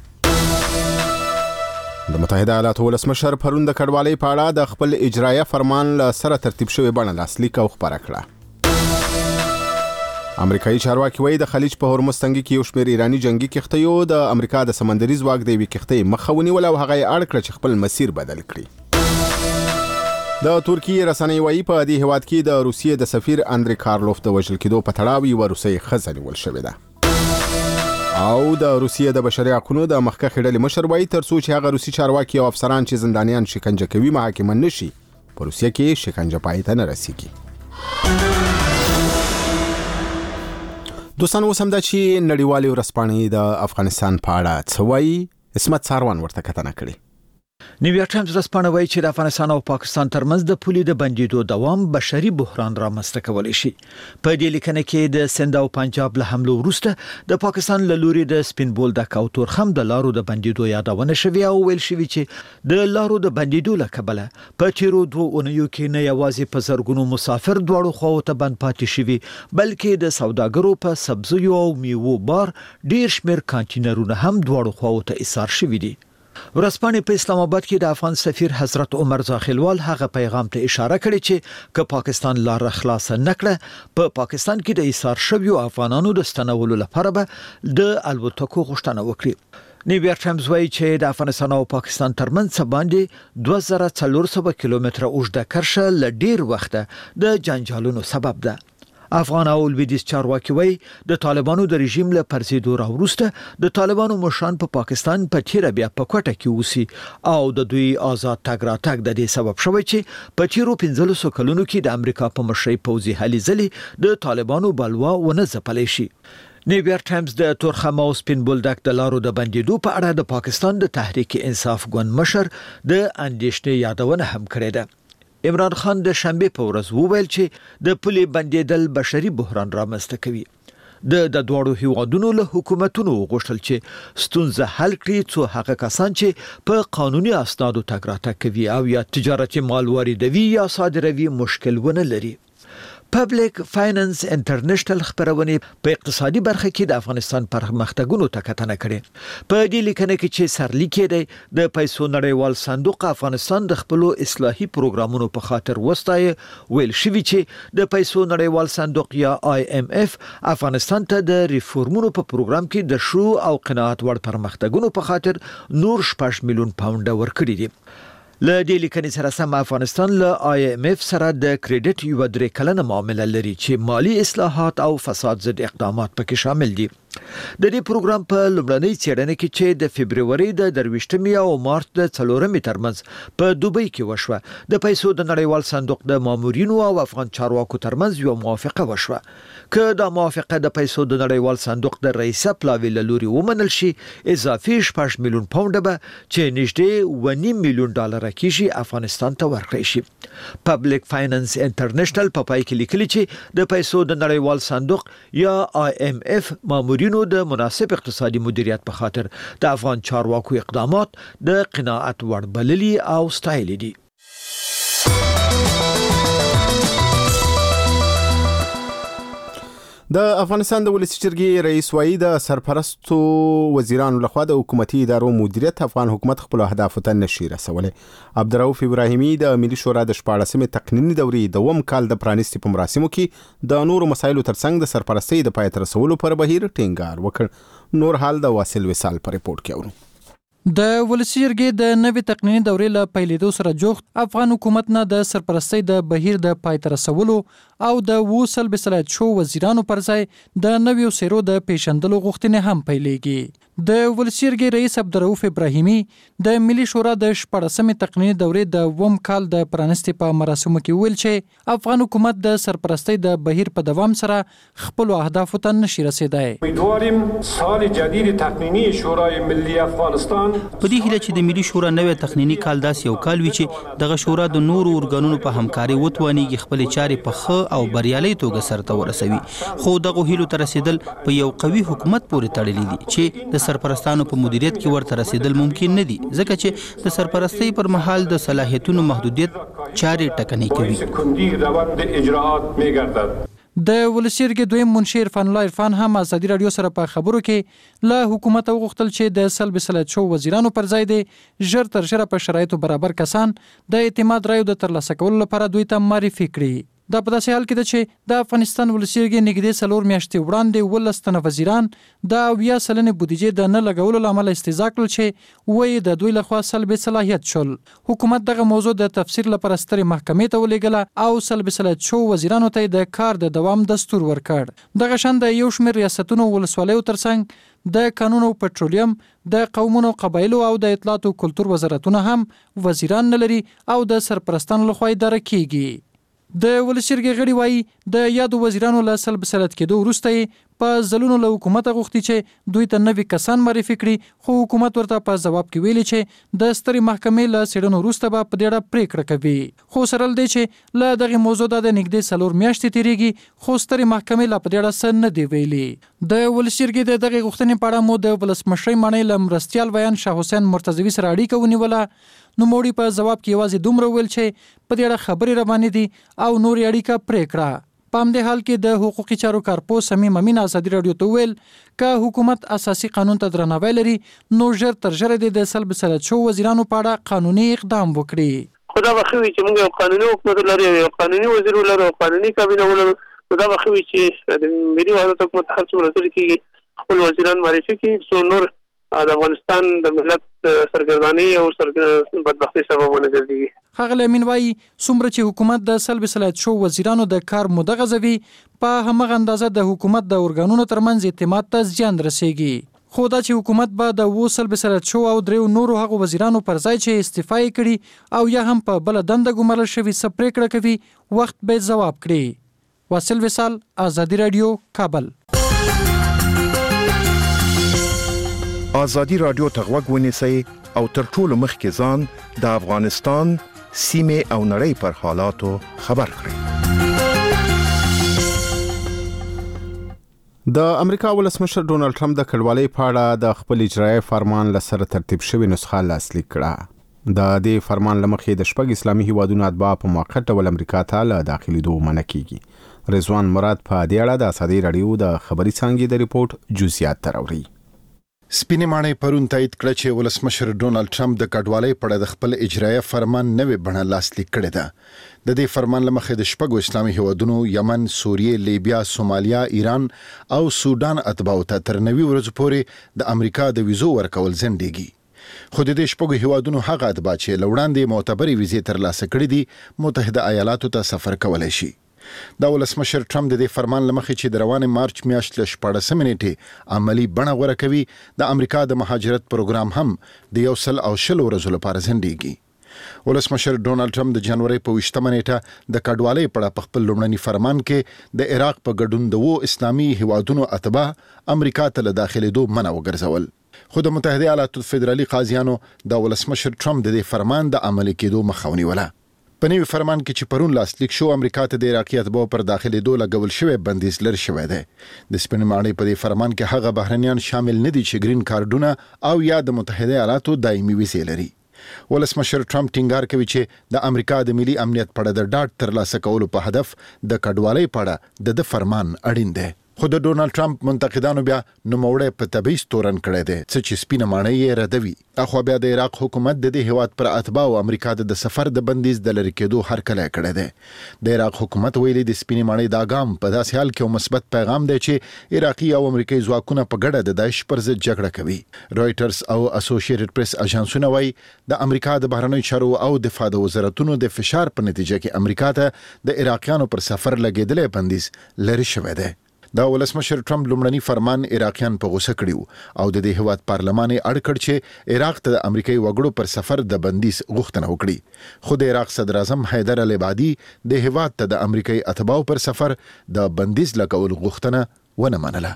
وکړي. د متحده ایالاتو ولسمشر پرون د کډوالۍ په اړه د خپل اجرایه فرمان له سره ترتیب شوی بڼه لاسلیک او خبره کړه. امریکایي چارواکي وایي د خلیج په هرمز تنګي کې یو شمېر ایراني جنگي کښتیو د امریکا د سمندري ځواک د یوې کښتۍ مخه ونیوله او هغه یې اړ کړه چې خپل مسیر بدل کړي. د ترکیې رسنۍ وایي په دې هیواد کې د روسیې د سفیر اندری کارلوف د وژل کېدو په تړاو یوه روسۍ ښځه نیول شوې ده. او د روسیې د بشري حقونو د مخکښې ډلې مشر وایي تر څو چې هغه روسي چارواکي او افسران چې زندانیان شکنجه کوي محاکمه نشي په روسیه کې شکنجه پای ته نه رسیږي. دوستان اوس هم دا چې نړیوالې ورځپاڼې د افغانستان په اړه څه وایي، اسمت ساروان ورته کتنه کړې. نیویارک ټایمز ورځپاڼه وایي چې د افغانستان او پاکستان ترمنځ د پولې د بندیدو دوام بشري بحران رامنځته کولی شي. په دې لیکنه کې د سند او پنجاب له حملو وروسته د پاکستان له لوري د سپین بولدک او تورخم د لارو د بندیدو یادونه شوې او ویل شوې چې د لارو د بندیدو له کبله په تیرو 2 اونیو کې نه یوازې په زرګونو مسافر دواړو خواو ته بند پاتې شوي بلکې د سوداګرو په سبزیو او میوو بار ډیر شمېر کانټینرونه هم دواړو خواو ته ایثار شوي دي. ورځپاڼې په اسلام آباد کې د افغان سفیر حضرت عمر زاخلوال هغه پیغام ته اشاره کړې چې که پاکستان لار خلاص نکړه په پاکستان کې د ایثار شویو افغانانو د ستنولو لپاره به د الوتکو غوښتنه وکړي. نیویارک ټایمز وایي چې د افغانستان او پاکستان ترمنځ باندې 2400 کیلومتره اوږده کرښه ل ډیر وخت د جنجالونو سبب ده. افغان او لویدیز چارواکي وایي د طالبانو د رژیم له پرځېدو راوروسته د طالبانو مشران په پاکستان په تیره بیا په کوټه کې اوسي او د دوی آزاد تګ راتګ د دې سبب شوی چې په تیرو 15 کلونو کې د امریکا په مشرۍ پوځي هلې ځلې د طالبانو بلوا ونه ځپلی شي. نیویارک ټایمز د تورخم او سپین بولدک د لارو د بندیدو په اړه د پاکستان د تحریک انصاف ګوند مشر د اندېښنې یادونه هم کړې ده. عمران خان د شنبه په ورځ وویل چې د پولې بندیدل بشري بحران رامنځته کوي. د دواړو هیوادونو له حکومتونو غوښتل چې ستونزه حل کړي څو هغه کسان چې په قانوني اسنادو تګ راتګ کوي او یا تجارتي مال واردوي یا صادروي مشکل ونه لري. پبلک فاینانس انټرنیشنل خبرونه په اقتصادي برخه کې د افغانستان پرمختګونو ته کتنه کړې. په دې لیکنه کې چې سرلیک دی د پیسو نړیوال صندوق افغانستان د خپل اصلاحي پروګرامونو په خاطر وستای ویل شوی چې د پیسو نړیوال صندوق یا IMF افغانستان ته د ریفورمونو په پروګرام کې د شو او قناعت وړ پرمختګونو په خاطر نور 6 میلیون پاونډ ورکړي دي. له دې لیکنې سره سم افغانستان له IMF سره د کریډټ یو 3 کلنه معامله لري چې مالی اصلاحات او فساد ضد اقدامات پکې شامل دي. د دې پروګرام په لومړنۍ څېړنه کې چې د فبرवरी د 23 او مارچ د 4 ترمنځ په دوبۍ کې وشوه د پیسو د نړیوال صندوق د مامورینو او افغان چارواکو ترمنځ یو موافقه وشوه. که دا موافقه د پیسو د نړیوال صندوق د رئیس پلاوی لوري ومنل شي اضافي 6 میلیون پاونډ به چې نږدې 1.5 میلیون ډالر کېږي افغانستان ته ورکړي شي. پبلک فاینانس انټرنیشنل په پای کې لیکلي چې د پیسو د نړیوال صندوق یا IMF مامورینو د مناسب اقتصادي مدیریت په خاطر د افغان چارواکو اقدامات د قناعت وړ بللي او ستایلي دي. د افغانستان د ولسی جرګې رئیس وایي د سرپرستو وزیرانو لخوا د حکومتي ادارو مدیریت افغان حکومت خپل اهدافو ته نشي رسولي. عبدالرؤف ابراهیمي د ملي شورا د 14مې تقنینی دورې دوم کال د پرانیستي په مراسمو کې د نورو مسایلو ترڅنګ د سرپرستۍ د پای ته رسولو پر بهیر ټینګار وکړ. نور حال د واصل وصال په ریپورت کې اورو. د ولسی جرګې د نوې تقنینی دورې له پیلېدو سره جوخت افغان حکومت نه د سرپرستۍ د بهیر د پای ته رسولو او د وصل بصلاحیت شو وزیرانو پر ځای د نویو سیرو د پیشندلو غوښتنې هم پیلېږي. د ولسی جرګې رئیس عبدالرؤف ابراهیمي د ملي شورا د 14مې تقنینی دورې د وم کال د پرانیستي په مراسمو کې ویل چې افغان حکومت د سرپرستۍ د بهیر په دوام سره خپل اهدافو ته نشي رسیدای. امیدواریم سال جدید تقنینی شورای ملی افغانستان په دې هیله چې د ملي شورا نوې تقنینی کال داس یو کال وي چې دغه شورا د نورو ارګانونو په همکاري وتوانیږي خپل چارې په ښه او بریالي توګه سرته ورسوي. خو دغه هیلو ته رسیدل په یو قوي حکومت پورې تړلي دي چې د سرپرستانو په مدیریت کې ورته رسیدل ممکن نه دي ځکه چې د سرپرستۍ پر مهال د صلاحیتونو محدودیت چارې ټکنۍ کوي. د ولسی جرګې دویم منشي عرفان الله عرفان هم ازادي رادیو سره په خبرو کې له حکومت وغوښتل چې د سلب صلاحیت شو وزیرانو پر ځای د ژر تر ژره په شرایطو برابر کسان د اعتماد رایو د ترلاسه کولو لپاره دوی ته معرفي کړي. دا په داسې حال کې ده چې د افغانستان ولسی جرګې نږدې 4 میاشتې وړاندې 12 تنه وزیران د 80% بودیجې د نه لګولو لامل استیضاح کړل چې وایي د دوی لخوا سلب صلاحیت شول. حکومت دغه موضوع د تفسیر لپاره سترې محکمې ته ولېږله او سلب صلاحیت شو وزیرانو ته د کار د دوام دستور ورکړ. دغه شان د یو شمېر ریاستونو ولسوالیو ترڅنګ د قانون او پټرولیم د قومونو قبایلو او د اطلاعات او کلتور وزارتونه هم وزیران نه لري او د سرپرستانو لخوا اداره کیږي. د ولسی جرګې غړي وایي د یادو وزیرانو له سلب صلاحیت کېدو وروسته په ځلونو له حکومت غوښتي چې دوی ته نوي کسان معرفي کړي خو حکومت ورته په ځواب کې ویلي چې د سترې محکمې له څېړنو وروسته به په دې اړه پریکړه کوي. خو سره دی چې له دغه موضوع د نږدې 4 میاشتې تیریږي خو سترې محکمې لا په دې اړه څه نه دی ویلي. د ولسی جرګې د دغه غوښتنې په اړه مو د ولسمشر معنی له مرستیال بیان شاه حسین مرتضوی سره اړیکه ونیوله. نو موړي په جواب کې یوازې دومره ویل چې په دې اړه خبرې روانې دي او نور اړیکه پریکړه. په همدې حال کې د حقوقي چارو کارپو صمیم امین ازادي رادیو ته ویل که حکومت اساسي قانون ته درناوی لري نو ژر تر ژره د سلب صلاحیت شو وزیرانو په اړه قانوني اقدام وکړي. خدا بخوي چې موږ یو قانوني حکومت لرو یو قانوني وزیر لرو قانوني کابینه ولرو خدا بخوي چې د ملي وحدت حکومت هر څومره تر کې خپل وزیران معرفي کړي څو نور د افغانستان د ملت سرګردانی او بدبختی سبب ونه ګرځي. ښاغلی امین وایي څومره چې حکومت د سلب صلاحیت شو وزیرانو د کار موده غځوي په همغه اندازه د حکومت د ارګانونو ترمنځ اعتماد ته زیان رسیږي. خو دا چې حکومت به د سلب صلاحیت شو او 3 نورو هغو وزیرانو پر ځای چې استعفا یې کړي او یا هم په بل دنده ګمارل شوي څه پریکړه کوي وخت به ځواب کړي. واصل وصال ازادي رادیو کابل. ازادي رادیو ته غوږ ونیسئ او تر ټولو مخکې ځان د افغانستان سیمې او نړۍ پر حالاتو خبر کړئ. د امریکا ولسمشر ډونالد ټرمپ د کډوالۍ په اړه د خپل اجرایي فرمان لسره ترتیب شوی نسخه لاسلیک کړه. د دې فرمان لمخې د 6 اسلامي هیوادونو اتباع په موقت ډول امریکا ته له داخليدو منع کیږي. رضوان مراد په دې اړه د ازادي رادیو د خبري څانګې د ریپورت جزئیات تراوري. سپینې ماڼۍ پرون تایید کړ چې ولسمشر ډونالد ټرمپ د کډوالۍ په اړه د خپل اجرایي فرمان نوې بڼه لاسلیک کړې ده. د دې فرمان لمخې د 6 اسلامي هیوادونو یمن، سوریه، لیبیا، سومالیا، ایران او سودان اتباعو ته تر 90 ورځې پورې د امریکا د ویزو ورکول ځنډېږي. خو د دې 6 هیوادونو هغه اتباع چې لوړاندې معتبرې ویزې ترلاسه کړې دي متحده ایالاتو ته سفر کولای شي. دا ولسمشر ټرمپ د دې فرمان لمخې چې د روانې مارچ میاشت له 14 نیټې عملی بڼه غوره کوي د امریکا د مهاجرت پروګرام هم د 120 ورځو لپاره ځنډېږي. ولسمشر ډونالد ټرمپ د جنوري په 20 نیټه د کډوالۍ په اړه په خپل لومړني فرمان کې د عراق په ګډون د اسلامي هیوادونو اتباع امریکا ته له داخليدو منع وګرځول. خو د متحده ایالاتو فدرالي قاضیانو د ولسمشر ټرمپ د دې فرمان د عملي کېدو مخه ونیوله. په نوي فرمان کې چې پرون لاسلیک شو امریکا ته د عراقي اتباعو پر داخليدو لګول شوی بندیز لر شوی دی. د سپینې ماڼۍ په دې فرمان کې هغه بهرنیان شامل نه دي چې گرین کارډونه او یا د متحده ایالاتو دایمي ویزې لري. ولسمشر ټرمپ ټینګار کوي چې د امریکا د ملي امنیت په اړه د ډاډ ترلاسه کولو په هدف د کډوالۍ په اړه د فرمان اړین دی. خو د ډونالد ټرمپ منتقدانو بیا نوموړی په تبعیض تورن کړی دی چې سپینه ماڼۍ یې ردوي. اخو بیا د عراق حکومت د دې هیواد پر اتباع او امریکا د سفر د بندیز د لری کېدو هرکلی کړی دی. د عراق حکومت ویلي د سپینه ماڼۍ دا ګام په داسې حال کې مثبت پیغام دی چې عراقي او امریکایي ځواکونه په ګډه د داعش پر ضد جګړه کوي. رويټرز او اسوسییټډ پریس اژانسونه وايي د امریکا د بهرنیو چارو او دفاع د وزارتونو د فشار په نتیجه کې امریکا ته د عراقیانو پر سفر لګیدلې بندیز لري شوی دی. دا ولسمشر ټرمپ لومړنی فرمان عراقیان په غوسه کړیو او د دې هیواد پارلمان یې اړ کړ چې عراق ته د امریکایي وګړو پر سفر د بندیز غوښتنه وکړي. خو د عراق صدر اعظم حیدر العبادي د هیواد ته د امریکایي اتباعو پر سفر د بندیز لګول غوښتنه ونه منله.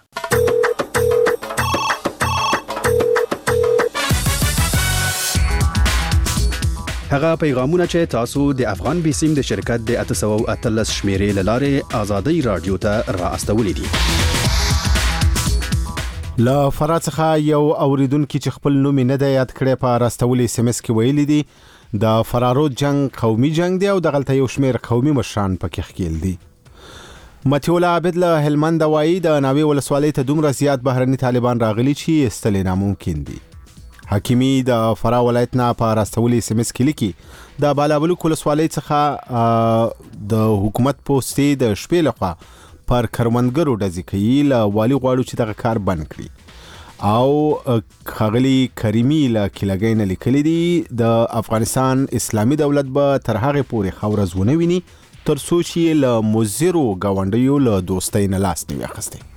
هغه پیغامونه چې تاسو د افغان بیسیم د شرکت د 813 شمیرې لاره آزادۍ رادیو ته را استولې دي. لا فرات څخه یو اوریدونکو چې خپل نوم نه دی یاد کړی په راستولې SMS کې ویلي دي د فرارو جنگ قومي جنگ دی او د غلطه یو شمیر قومي مشران پکې ښکیل دي. متیولا عابد له هلمند وایي د ناوې ولسوالۍ ته دومره زیات بهرني طالبان راغلي چې استل ناممکن دي. حکیمی د فرا ولایت نه په راستولې SMS کې لیکي د بالابلوک ولسوالۍ څخه د حکومت پوسټې د شپې لخوا پر کروندګرو ډزې کوي. له والي غواړو چې دغه کار بند کړي او خغلی کریمی له کلګۍ نه لیکلي دي د افغانستان اسلامي دولت به تر هغه پورې خورز ونه ویني تر څو چې له مزرو گاونډیو له دوستۍ نه لاس نه واخلي.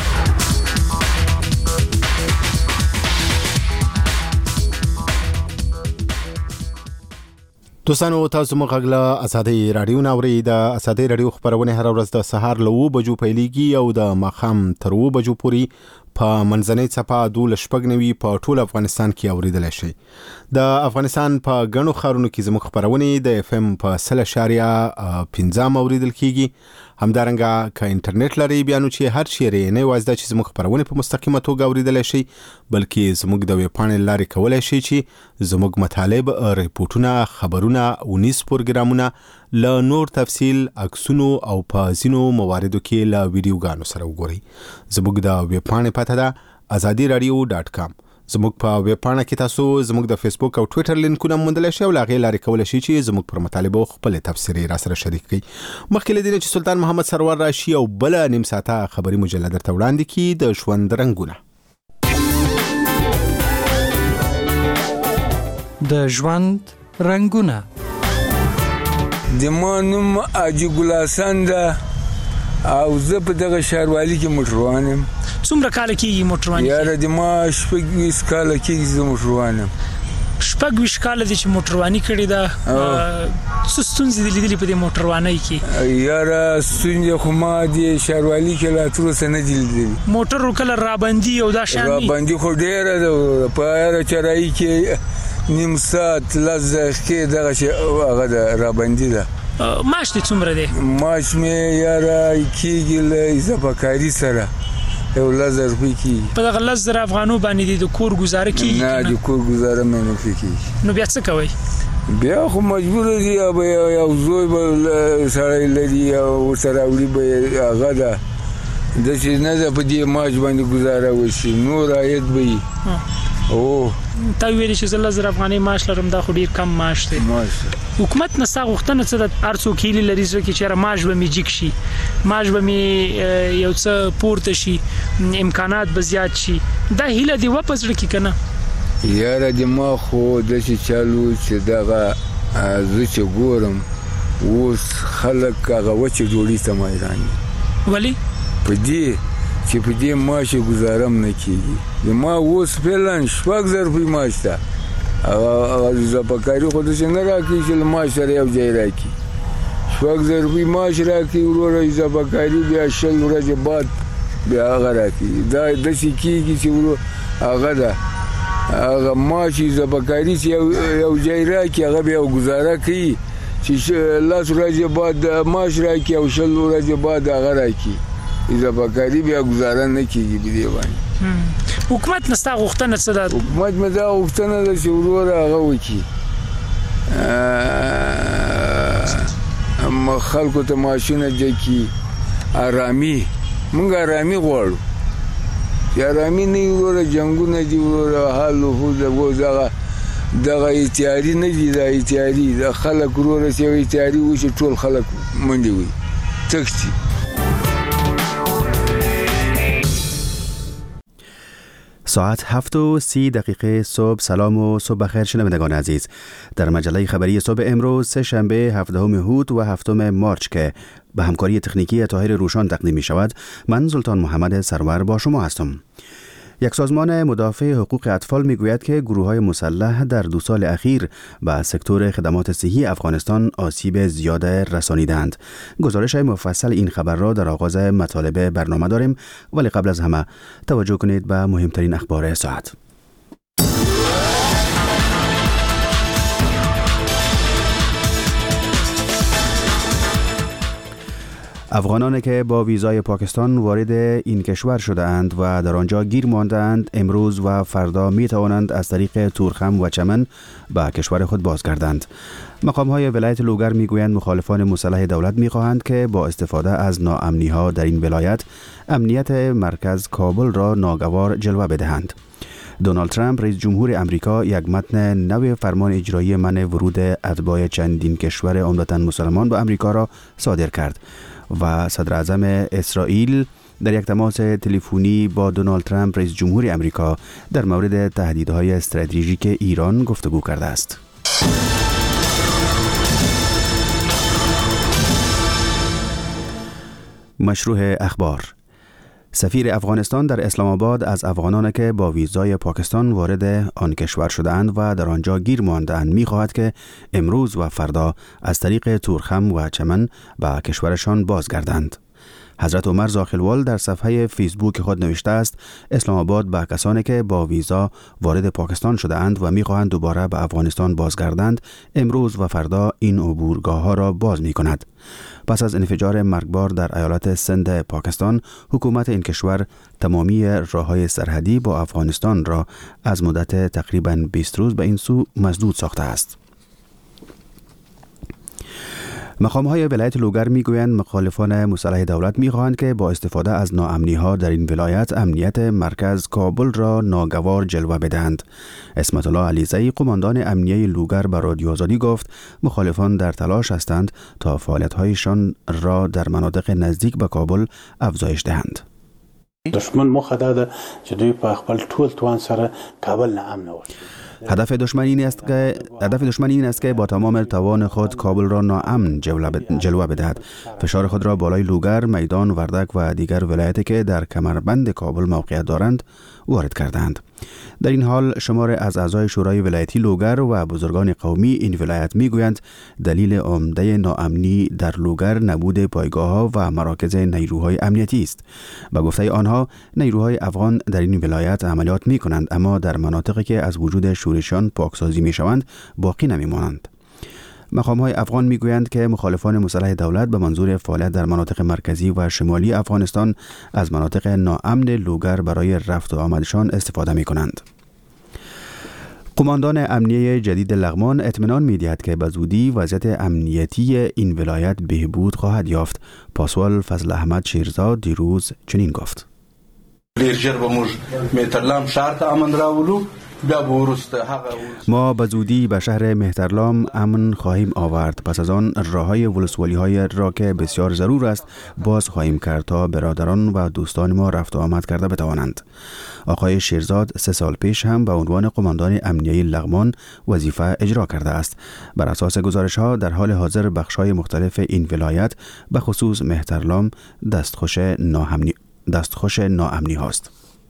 دوستانو تاسو مو غږ له آزادۍ رادیو ناوړي. د آزادۍ رادیو خبرونه هر ورځ د سهار له 9 بجو پیلېږي او د ماښام تر 9 بجو پورې په منځنۍ څپه 12:90 په ټول افغانستان کې اوریدل شي. د افغانستان په غنو خارونو کې زموږ خبرونه د FM په 0.15 اوریدل کیږي. همدارنګه که انټرنیټ لري بیا نو چې هر چیرې نه وایي چې زموږ خبرونه په مستقیمه توګه اوریدل شي بلکې زموږ د ویب پاڼې لارې کولای شي چې زموږ مطالب ریپورتونه خبرونه او نیوز پروګرامونه له نور تفصیل عکسونو او په ځینو مواردو کې له ویډیوګانو سره وګورئ. زموږ د ویب پاڼې پته ده azadiradio.com. زموږ په ویب پاڼه کې تاسو زموږ د فیسبوک او ټوئیټر لینکونه موندلی شئ او له هغې لارې کولی شئ چې زموږ پر مطالبو خپلې تبصرې را سره شریک کړئ. مخکې له دې نه چې سلطان محمد سرور راشي او بله نیم ساعته خبري مجله درته وړاندې کړي د ژوند رنګونه. د ژوند رنګونه. د ما نوم حاجي ګل حسن ده او زه په دغه ښاروالي کې موټروان یم. څومره کاله کېږي موټروان؟ یاره د ما 26 کاله کېږي زه موټروان یم. 26 کاله دې چې موټرواني کړې ده څه ستونزې دې لیدلې په دې موټروانۍ کې؟ یاره ستونزې خو ما د ښاروالي کې لا تر اوسه نه دي لیدلې. موټر کله رابندي او دا شان رابندي خو ډېره ده په هره چرایي کې نیم ساعت 10 دقیقې دغه هغه ده رابندي ده. معاش دې څومره دی؟ معاش مې یاره کېږي له اضافه کاري سره 10,000 روپۍ کېږي. په دغه 10,000 افغانو باندې د کور ګزاره کېږي؟ نه د کور ګزاره مې نه کېږي. نو بیا څه کوئ؟ بیا خو مجبور دي یو زوی به سړی لري او ورسره وړي به هغه ده داسې نه ده په دې معاش باندې ګزاره وشي نور عاید به وي. تا ویلې چې زه 10,000 افغانۍ معاش لرم دا خو ډېر کم معاش دی. حکومت نه ستا غوښتنه څه ده؟ هر څوک هیلې لري زړه کې چېرې معاش به مې جګ شي معاش به مې یو څه پورته شي امکانات به زیات شي دا هیله دې وه په زړه کې که نه؟ یاره د ما خو داسې چالو چې دغه زه چې ګورم اوس خلک هغه وچې ډوډۍ ته میدان دي. ولې؟ په دې چې په دې معاش ګزاره هم نه کېږي. د ما اوس فعلا 6,000 روپۍ معاش ده هغه اضافه کاري خو داسې نه راکوي چې له معاش سره یو ځای راکړي. 6,000 روپۍ معاش راکړي وروره اضافه کاري بیا 20 ورځې بعد بیا هغه راکړي. دا داسې کېږي چې ورو هغه ده هغه معاش اضافه کاري چې یو ځای راکړي هغه بیا ګزاره کوي چې 10 ورځې بعد معاش راکړي او 20 ورځې بعد هغه راکړي اضافه کاري بیا ګزاره نه کېږي په دې باندې. حکومت نه ستا غوښتنه څه ده؟ حکومت مې دا غوښتنه ده چې وروره هغه وکړي خلکو ته معاشونه ډکي آرامي موږ آرامي غواړو چې آرامي نه وي جنګونه دي حال وفوز دغه اتحادي نه دي دا اتحادي د خلک وروره چې اتحادي وشي ټول خلک منډې وي تښتي. ساعت 7:30 صبح. سلام و صبح بخیر شنوندگان عزیز. در مجله خبری صبح امروز سه شنبه 17 هوت و 7 مارچ که به همکاری تکنیکی طاهر روشان تقدیم می شود، من سلطان محمد سرور با شما هستم. یک سازمان مدافع حقوق اطفال میگوید که گروه‌های مسلح در 2 سال اخیر به سکتور خدمات صحی افغانستان آسیب زیاده رسانیدند. گزارش مفصل این خبر را در آغاز مطالب برنامه داریم، ولی قبل از همه توجه کنید به مهمترین اخبار ساعت. افغانانی که با ویزای پاکستان وارد این کشور شده اند و در آنجا گیر ماندند امروز و فردا می توانند از طریق تورخم و چمن به کشور خود بازگردند. مقام‌های ولایت لوگر میگویند مخالفان مسلح دولت می‌خواهند که با استفاده از ناامنی‌ها در این ولایت امنیت مرکز کابل را ناگوار جلوه بدهند. دونالد ترامپ رئیس جمهور امریکا یک متن نو فرمان اجرایی منع ورود اتباع چندین کشور عمدتاً مسلمان به امریکا را صادر کرد و صدر اعظم اسرائیل در یک تماس تلفنی با دونالد ترامپ رئیس جمهور امریکا در مورد تهدیدهای استراتژیک ایران گفتگو کرده است. مشروع اخبار. سفیر افغانستان در اسلام آباد از افغانان که با ویزای پاکستان وارد آن کشور شده‌اند و در آنجا گیر مانده‌اند می‌خواهد که امروز و فردا از طریق تورخم و چمن به کشورشان بازگردند. حضرت عمر زاخلوال در صفحه فیسبوک خود نوشته است اسلام آباد به کسانی که با ویزا وارد پاکستان شده اند و می‌خواهند دوباره به افغانستان بازگردند امروز و فردا این عبورگاه‌ها را باز می‌کند. پس از انفجار مرگبار در ایالت سند پاکستان، حکومت این کشور تمامی راه‌های سرحدی با افغانستان را از مدت تقریباً 20 روز به این سو مسدود ساخته است. مقام‌های ولایت لوگر میگویند مخالفان مسلح دولت میخواهند که با استفاده از ناامنی‌ها در این ولایت امنیت مرکز کابل را ناگوار جلوه بدهند. اسمت الله علیزی قماندان امنیه لوگر به رادیو آزادی گفت مخالفان در تلاش هستند تا فعالیت‌هایشان را در مناطق نزدیک به کابل افزایش دهند. دشمن موخه ده چې دوی په خپل ټول توان سره کابل نه امن وساتي. هدف دشمن این است که با تمام توان خود کابل را ناامن جلوه بدهد. فشار خود را بالای لوگر، میدان، وردک و دیگر ولایتی که در کمربند کابل موقعیت دارند وارد کردند. در این حال شمار از اعضای شورای ولایتی لوگر و بزرگان قومی این ولایت میگویند دلیل عمده ناامنی در لوگر نبود پایگاه‌ها و مراکز نیروهای امنیتی است. به گفته آنها نیروهای افغان در این ولایت عملیات میکنند اما در مناطقی که از وجود شورشیان پاکسازی میشوند باقی نمیمانند. مقام‌های افغان میگویند که مخالفان مسلح دولت به منظور فعالیت در مناطق مرکزی و شمالی افغانستان از مناطق ناامن لوگر برای رفت و آمدشان استفاده میکنند. قماندان امنیه جدید لغمان اطمینان می‌دهد که به زودی وضعیت امنیتی این ولایت بهبود خواهد یافت. پاسوال فضل احمد شیرزاد دیروز چنین گفت: ما به زودی به شهر مهترلام امن خواهیم آورد. پس از آن راه‌های ولسوالی‌های را که بسیار ضرور است باز خواهیم کرد تا برادران و دوستان ما رفت و آمد کرده بتوانند. آقای شیرزاد 3 سال پیش هم به عنوان قماندان امنیه لغمان وظیفه اجرا کرده است. بر اساس گزارش‌ها در حال حاضر بخش‌های مختلف این ولایت به خصوص مهترلام دستخوش ناامنی هاست.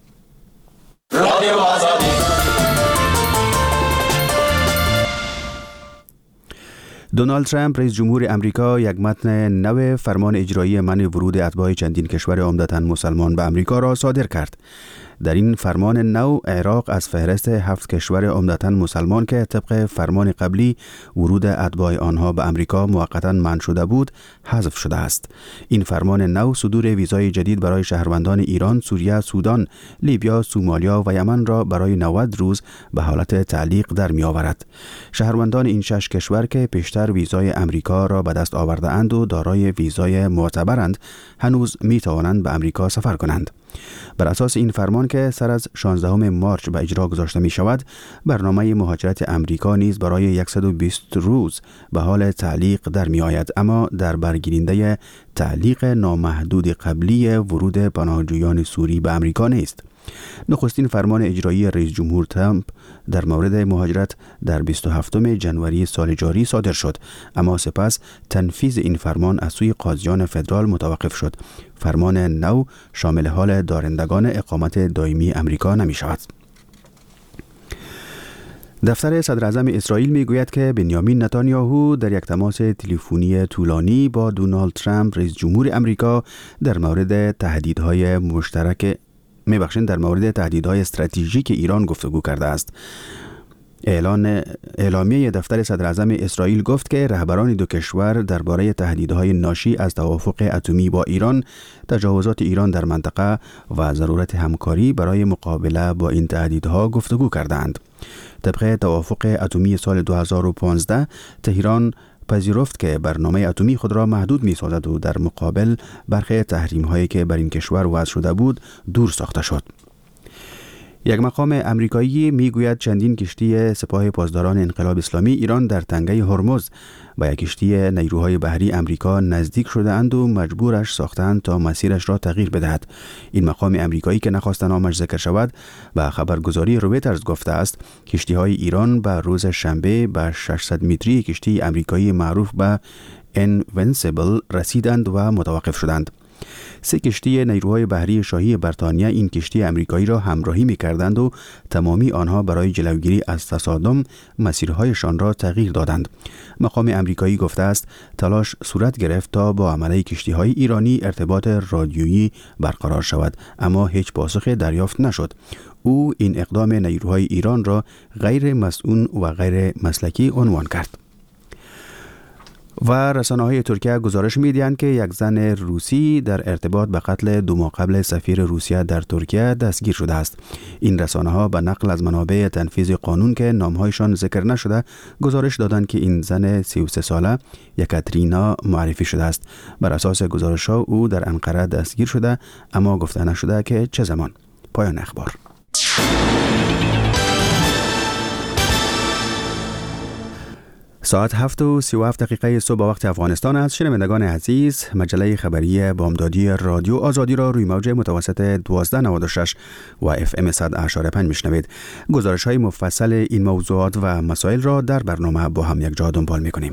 دونالد ترامپ رئیس جمهور امریکا یک متن نو فرمان اجرایی منع ورود اتباع چندین کشور عمدتاً مسلمان به امریکا را صادر کرد. در این فرمان نو عراق از فهرست 7 کشور عمدتاً مسلمان که طبق فرمان قبلی ورود اتباع آنها به امریکا موقتاً منع شده بود حذف شده است. این فرمان نو صدور ویزای جدید برای شهروندان ایران، سوریه، سودان، لیبیا، سومالیا و یمن را برای 90 روز به حالت تعلیق در می آورد. شهروندان این 6 کشور که پیشتر ویزای امریکا را به دست آورده اند و دارای ویزای معتبرند هنوز می توانند به امریکا سفر کنند. بر اساس این فرمان که سر از 16 مارچ به اجرا گذاشته می شود، برنامه مهاجرت امریکا نیز برای 120 روز به حال تعلیق در می آید، اما در برگیرنده تعلیق نامحدود قبلی ورود پناهجویان سوری به امریکا نیست. نخستین فرمان اجرایی رئیس جمهور ترامپ در مورد مهاجرت در 27 ژانویه سال جاری صادر شد، اما سپس تنفیذ این فرمان از سوی قاضیان فدرال متوقف شد. فرمان نو شامل حال دارندگان اقامت دائمی امریکا نمی شود. دفتر صدر اعظم اسرائیل می گوید که بنیامین نتانیاهو در یک تماس تلفنی طولانی با دونالد ترامپ رئیس جمهور امریکا در مورد تهدیدهای استراتژیک ایران گفتگو کرده است. اعلامیه دفتر صدر اعظم اسرائیل گفت که رهبران دو کشور درباره تهدیدهای ناشی از توافق اتمی با ایران، تجاوزات ایران در منطقه و ضرورت همکاری برای مقابله با این تهدیدها گفتگو کردند. طبق توافق اتمی سال 2015 تهران پذیرفت که برنامه اتمی خود را محدود می سازد و در مقابل برخی تحریم هایی که بر این کشور وضع شده بود دور ساخته شد. یک مقام امریکایی می گوید چندین کشتی سپاه پاسداران انقلاب اسلامی ایران در تنگه هرمز با یک کشتی نیروهای بحری امریکا نزدیک شده اند و مجبورش ساختند تا مسیرش را تغییر بدهد. این مقام امریکایی که نخواست نامش ذکر شود به خبرگزاری رویترز گفته است کشتی های ایران به روز شنبه به 600 متری کشتی امریکایی معروف به انوینسیبل رسیدند و متوقف شدند. 3 کشتی نیروهای بحری شاهی بریتانیا این کشتی امریکایی را همراهی می‌کردند و تمامی آنها برای جلوگیری از تصادم مسیرهایشان را تغییر دادند. مقام امریکایی گفته است تلاش صورت گرفت تا با عمله کشتی‌های ایرانی ارتباط رادیویی برقرار شود، اما هیچ پاسخ دریافت نشد. او این اقدام نیروهای ایران را غیر مسئول و غیر مسلکی عنوان کرد. و رسانه‌های ترکیه گزارش می‌دهند که یک زن روسی در ارتباط به قتل 2 ماه قبل سفیر روسیه در ترکیه دستگیر شده است. این رسانه‌ها به نقل از منابع تنفیذ قانون که نام‌هایشان ذکر نشده گزارش دادند که این زن 33 ساله یکاترینا معرفی شده است. بر اساس گزارش‌ها او در انقره دستگیر شده، اما گفته نشده که چه زمان. پایان اخبار. ساعت 7:37 صبح وقت افغانستان است. شنوندگان عزیز، مجله خبری بامدادی رادیو آزادی را روی موج متوسط 1296 و FM 100.5 میشنوید. گزارش‌های مفصل این موضوعات و مسائل را در برنامه با هم یک جا دنبال می‌کنیم.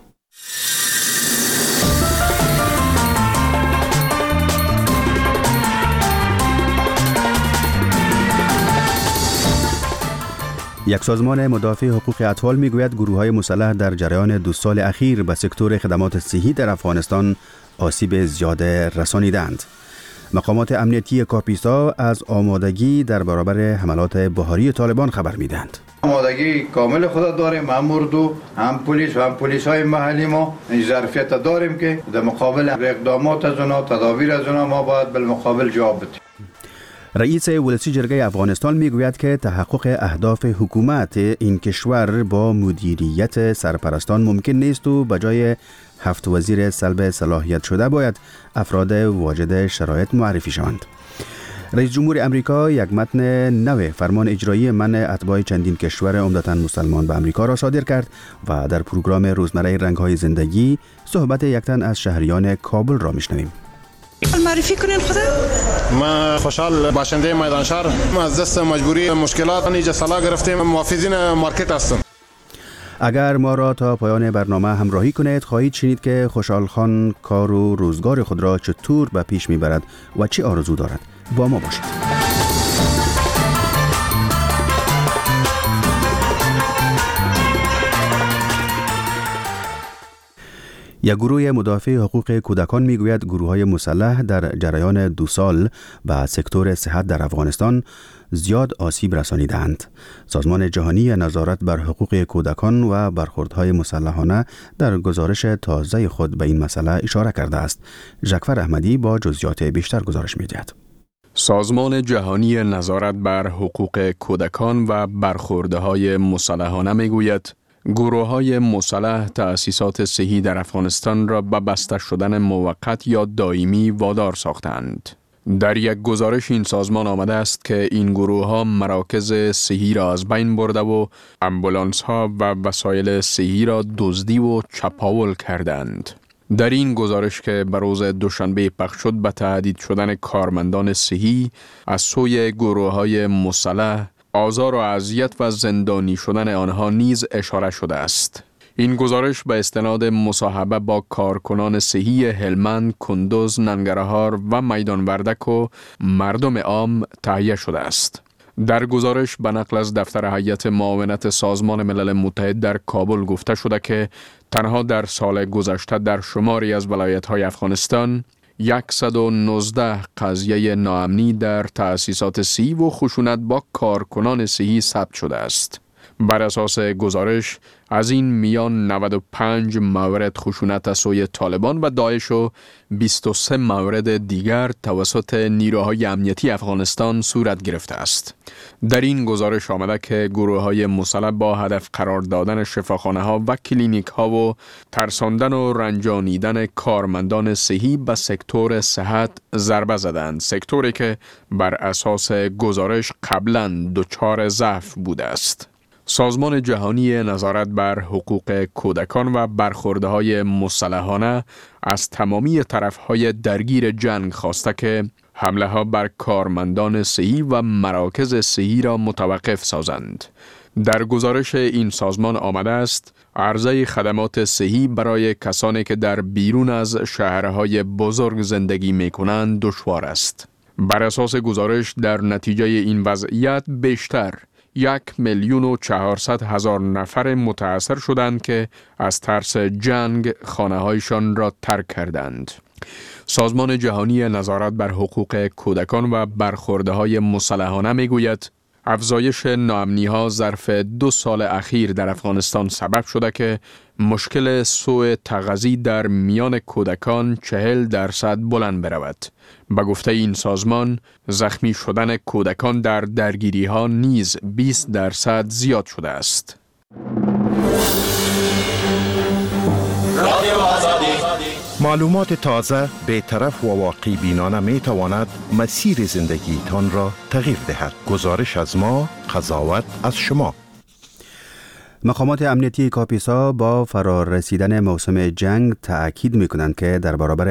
یک سازمان مدافع حقوق اطفال میگوید گروه‌های مسلح در جریان 2 سال اخیر به سکتور خدمات صحی در افغانستان آسیب زیاده رسانیدند. مقامات امنیتی کاپیسا از آمادگی در برابر حملات بهاری طالبان خبر میدهند. آمادگی کامل خود داریم، هم اردو هم پلیس و هم پلیس‌های محلی ما این ظرفیت داریم که در مقابل اقدامات از اونها، تدابیر از اونها ما باید بالمقابل جواب بدیم. رئیس ولسی جرگه افغانستان میگوید که تحقق اهداف حکومت این کشور با مدیریت سرپرستان ممکن نیست و بجای 7 وزیر سلب صلاحیت شده باید افراد واجد شرایط معرفی شوند. رئیس جمهور امریکا یک متن نو فرمان اجرایی منع اتباع چندین کشور عمدتاً مسلمان به امریکا را صادر کرد و در پروگرام روزمره رنگ‌های زندگی صحبت یک تن از شهریان کابل را میشنویم. معرفی کنین خدا. ما خوشحال باشنده میدان شهر، از دست مجبوری مشکلات اینجا صلاح گرفتیم، محافظین مارکت هستم. اگر ما را تا پایان برنامه همراهی کنید خواهید شنید که خوشحال خان کار و روزگار خود را چطور به پیش میبرد و چه آرزو دارد. با ما باشید. یک گروه مدافع حقوق کودکان میگوید گروه‌های مسلح در جریان 2 سال به سکتور صحت در افغانستان زیاد آسیب رسانیدند. سازمان جهانی نظارت بر حقوق کودکان و برخوردهای مسلحانه در گزارش تازه خود به این مسئله اشاره کرده است. ژکفر احمدی با جزئیات بیشتر گزارش می‌دهد. سازمان جهانی نظارت بر حقوق کودکان و برخوردهای مسلحانه میگوید گروه‌های مسلح تأسیسات صحی در افغانستان را به بسته شدن موقت یا دائمی وادار ساختند. در یک گزارش این سازمان آمده است که این گروه‌ها مراکز صحی را از بین برده و آمبولانس‌ها و وسایل صحی را دزدی و چپاول کردند. در این گزارش که به روز دوشنبه پخش شد به تهدید شدن کارمندان صحی از سوی گروه‌های مسلح، آزار و اذیت و زندانی شدن آنها نیز اشاره شده است. این گزارش به استناد مصاحبه با کارکنان صحی هلمند، کندوز، ننگرهار و میدان وردک و مردم عام تهیه شده است. در گزارش به نقل از دفتر هیئت معاونت سازمان ملل متحد در کابل گفته شده که تنها در سال گذشته در شماری از ولایت‌های افغانستان 119 قضیه ناامنی در تأسیسات صحی و خشونت با کارکنان صحی ثبت شده است. بر اساس گزارش از این میان 95 مورد خشونت از سوی طالبان و داعش و 23 مورد دیگر توسط نیروهای امنیتی افغانستان صورت گرفته است. در این گزارش آمده که گروه‌های مسلح با هدف قرار دادن شفاخانه‌ها و کلینیک‌ها و ترساندن و رنجانیدن کارمندان صحی به سکتور صحت ضربه زدند، سکتوری که بر اساس گزارش قبلاً دچار ضعف بوده است. سازمان جهانی نظارت بر حقوق کودکان و برخوردهای مسلحانه از تمامی طرفهای درگیر جنگ خواسته که حمله ها بر کارمندان صحی و مراکز صحی را متوقف سازند. در گزارش این سازمان آمده است عرضه خدمات صحی برای کسانی که در بیرون از شهرهای بزرگ زندگی می کنند دشوار است. بر اساس گزارش در نتیجه این وضعیت بیشتر 1,400,000 نفر متاثر شدند که از ترس جنگ خانه‌هایشان را ترک کردند. سازمان جهانی نظارت بر حقوق کودکان و برخوردهای مسلحانه میگوید افزایش ناامنی‌ها ظرف 2 سال اخیر در افغانستان سبب شده که مشکل سوء تغذیه در میان کودکان 40% بلند برود. به گفته این سازمان، زخمی شدن کودکان در درگیری‌ها نیز 20% زیاد شده است. معلومات تازه، بی‌طرف و واقعی بینانه می تواند مسیر زندگی تان را تغییر دهد. گزارش از ما، قضاوت از شما. مقامات امنیتی کاپیسا با فرار رسیدن موسم جنگ تأکید می کنند که در برابر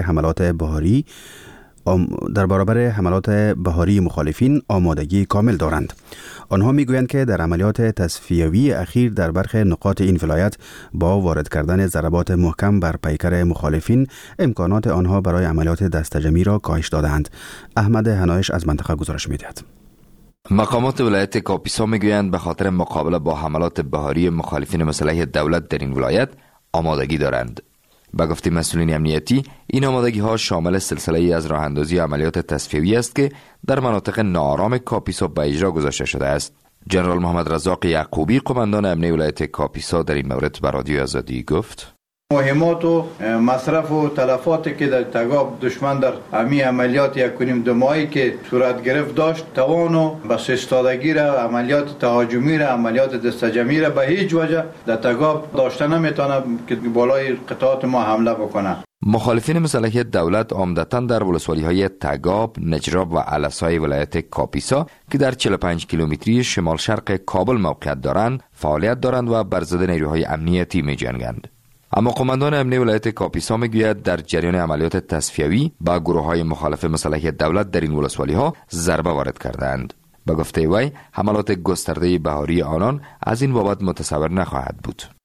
حملات بهاری مخالفین آمادگی کامل دارند. آنها میگویند که در عملیات تصفیوی اخیر در برخی نقاط این ولایت با وارد کردن ضربات محکم بر پیکر مخالفین امکانات آنها برای عملیات دستجمعی را کاهش دادند. احمد هنایش از منطقه گزارش می‌دهد. مقامات ولایت کاپیسا میگویند به خاطر مقابله با حملات بهاری مخالفین مسلح دولت در این ولایت آمادگی دارند. به گفته مسئولین امنیتی، این آمادگی ها شامل سلسله ای از راه اندازی عملیات تصفیوی است که در مناطق ناآرام کاپیسا به اجرا گذاشته شده است. جنرال محمد رزاق یعقوبی قماندان امنیه ولایت کاپیسا در این مورد به رادیو آزادی گفت: مهمات و مصرف و تلفاتی که در تگاب دشمن در امی عملیات 1.5-2 ماهی که صورت گرفت داشت، توان و بس ایستادگی را، عملیات تهاجمی را، عملیات دستجمعی را به هیچ وجه در تگاب داشته نمیتونه که بالای قطعات ما حمله بکنه. مخالفین مسلح دولت عمدتاً در ولسوالی‌های تگاب، نجراب و علسای ولایت کاپیسا که در 45 کیلومتری شمال شرق کابل موقعیت دارند، فعالیت دارند و بر ضد نیروهای امنیتی می‌جنگند. اما قماندان امنیه ولایت کاپیسا میگوید در جریان عملیات تصفیوی با گروه‌های مخالف مسلح دولت در این ولسوالی‌ها ضربه وارد کردند. به گفته وی، حملات گسترده بهاری آنان از این بابت متصور نخواهد بود.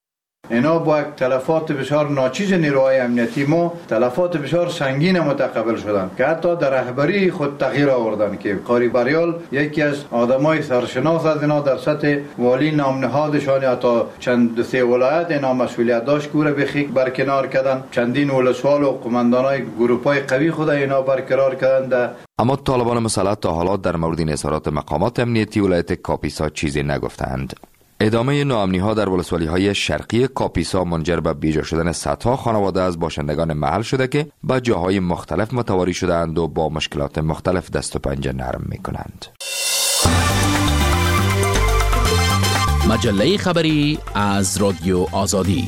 اینا با یک تلفات بسیار ناچیز نیروهای امنیتی ما تلفات بسیار سنگین متقبل شدن که حتی در رهبری خود تغییر آوردن که قاری بریال یکی از آدمای سرشناس از اینا در سطح والی نام نهادشان حتی چند سه ولایت اینا مسئولیت داشت کوره بخیک برکنار کردن چندین ولسوال و قماندانای گروپای قوی خود اینا برقرار کردند. اما طالبان مسلح تا حالا در مورد این اظهارات مقامات امنیتی ولایت کاپیسا چیزی نگفتند. ادامه ناامنی‌ها در ولسوالی‌های شرقی کاپیسا منجر به بیجا شدن صدها خانواده از باشندگان محل شده که به جاهای مختلف متواری شده‌اند و با مشکلات مختلف دست و پنجه نرم می‌کنند. مجله خبری از رادیو آزادی.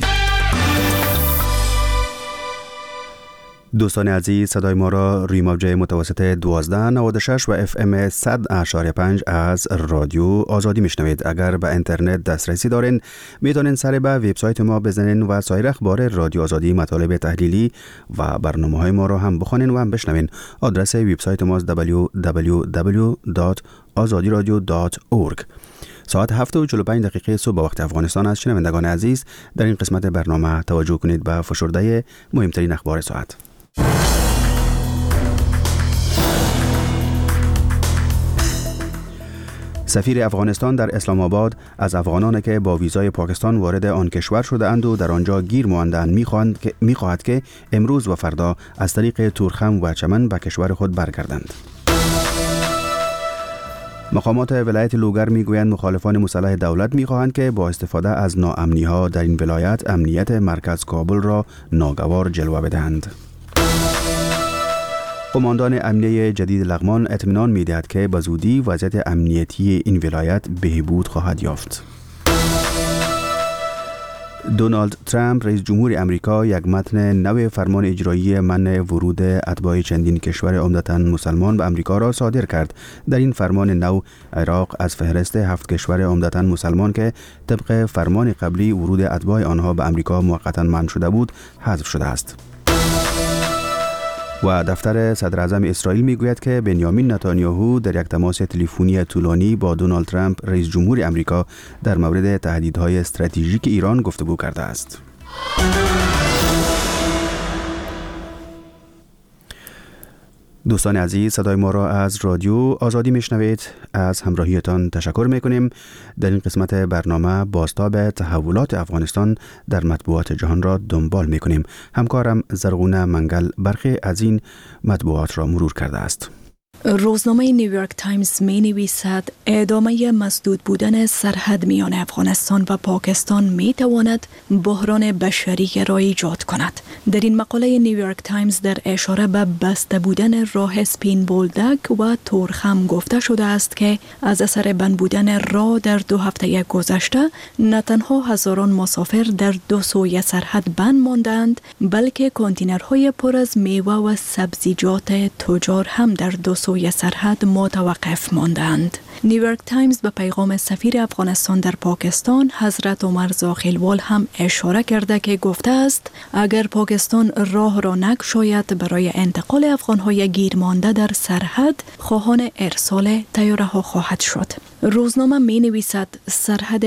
دوستان عزیز، صدای ما را روی موجه متوسط 1296 و FM 100.5 از رادیو آزادی میشنوید. اگر به اینترنت دسترسی دارین میتونین سر به وبسایت ما بزنین و سایر اخبار رادیو آزادی، مطالب تحلیلی و برنامه‌های ما را هم بخونین و هم بشنوین. آدرس وبسایت ما www.azadiradio.org. ساعت 7:45 صبح به وقت افغانستان است. شنوندگان عزیز، در این قسمت برنامه توجه کنید به فشرده مهمترین اخبار ساعت. سفیر افغانستان در اسلام آباد از افغانان که با ویزای پاکستان وارد آن کشور شده اند و در آنجا گیر ماندند می‌خواهد که امروز و فردا از طریق تورخم و چمن به کشور خود برگردند. مقامات ولایت لوگر میگویند مخالفان مسلح دولت میخواهند که با استفاده از ناامنی‌ها در این ولایت امنیت مرکز کابل را ناگوار جلوه بدهند. قماندان امنیه جدید لغمان اطمینان می‌دهد که به زودی وضعیت امنیتی این ولایت بهبود خواهد یافت. دونالد ترامپ رئیس جمهور امریکا یک متن نو فرمان اجرایی منع ورود اتباع چندین کشور عمدتاً مسلمان به امریکا را صادر کرد. در این فرمان نو عراق از فهرست 7 کشور عمدتاً مسلمان که طبق فرمان قبلی ورود اتباع آنها به امریکا موقتاً منع شده بود حذف شده است. و دفتر صدر اعظم اسرائیل میگوید که بنیامین نتانیاهو در یک تماس تلفنی طولانی با دونالد ترامپ رئیس جمهور امریکا در مورد تهدیدهای استراتژیک ایران گفتگو کرده است. دوستان عزیز، صدای ما را از رادیو آزادی میشنوید. از همراهیتان تشکر میکنیم. در این قسمت برنامه بازتاب تحولات افغانستان در مطبوعات جهان را دنبال میکنیم. همکارم زرغونه منگل برخی از این مطبوعات را مرور کرده است. روزنامه نیویورک تایمز می نویسد ادامه مسدود بودن سرحد میان افغانستان و پاکستان می تواند بحران بشری را ایجاد کند. در این مقاله نیویورک تایمز در اشاره به بسته بودن راه سپین بولدک و تورخم گفته شده است که از اثر بند بودن راه در 2 هفته گذشته نه تنها هزاران مسافر در 2 سوی سرحد بند ماندند، بلکه کانتینرهای پر از میوه و سبزیجات تجار هم در 2 سوی سرحد متوقف ماندند. نیویورک تایمز به پیغام سفیر افغانستان در پاکستان حضرت عمر زاخیلوال هم اشاره کرده که گفته است اگر پاکستان راه را نگشاید برای انتقال افغانهای گیر مانده در سرحد، خواهان ارسال طیاره ها خواهد شد. روزنامه می نویسد سرحد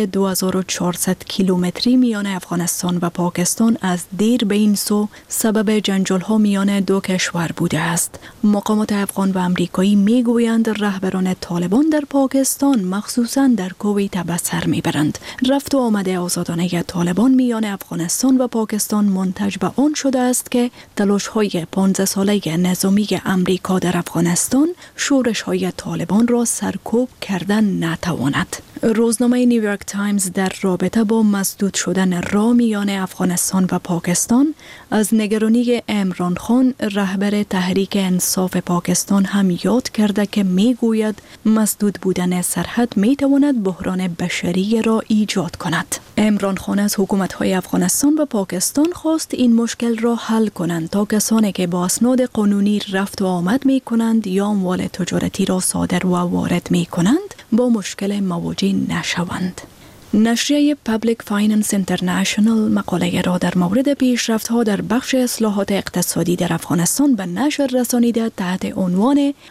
2400 کیلومتری میان افغانستان و پاکستان از دیر به این سو سبب جنجال ها میان 2 کشور بوده است. مقامات افغان و امریکایی می گویند رهبران طالبان در پاکستان مخصوصاً در کویت به سر می برند. رفت و آمد آزادانه طالبان میان افغانستان و پاکستان منتج به آن شده است که تلاش های 15 ساله نظامی امریکا در افغانستان شورش های طالبان را سرکوب کردن نتواند. روزنامه نیویورک تایمز در رابطه با مسدود شدن راه میان افغانستان و پاکستان از نگرانی عمران خان رهبر تحریک انصاف پاکستان هم یاد کرده که میگوید مسدود بودن سرحد میتواند بحران بشری را ایجاد کند. عمران خان از حکومت‌های افغانستان و پاکستان خواست این مشکل را حل کنند تا کسانی که با اسناد قانونی رفت و آمد می‌کنند یا اموال تجارتی را صادر و وارد می‌کنند با مشکل مواجه نشوند. نشریه پابلیک فایننس اینترنشنال مقاله را در مورد پیشرفت‌ها در بخش اصلاحات اقتصادی در افغانستان به نشر رسانیده تحت عنوان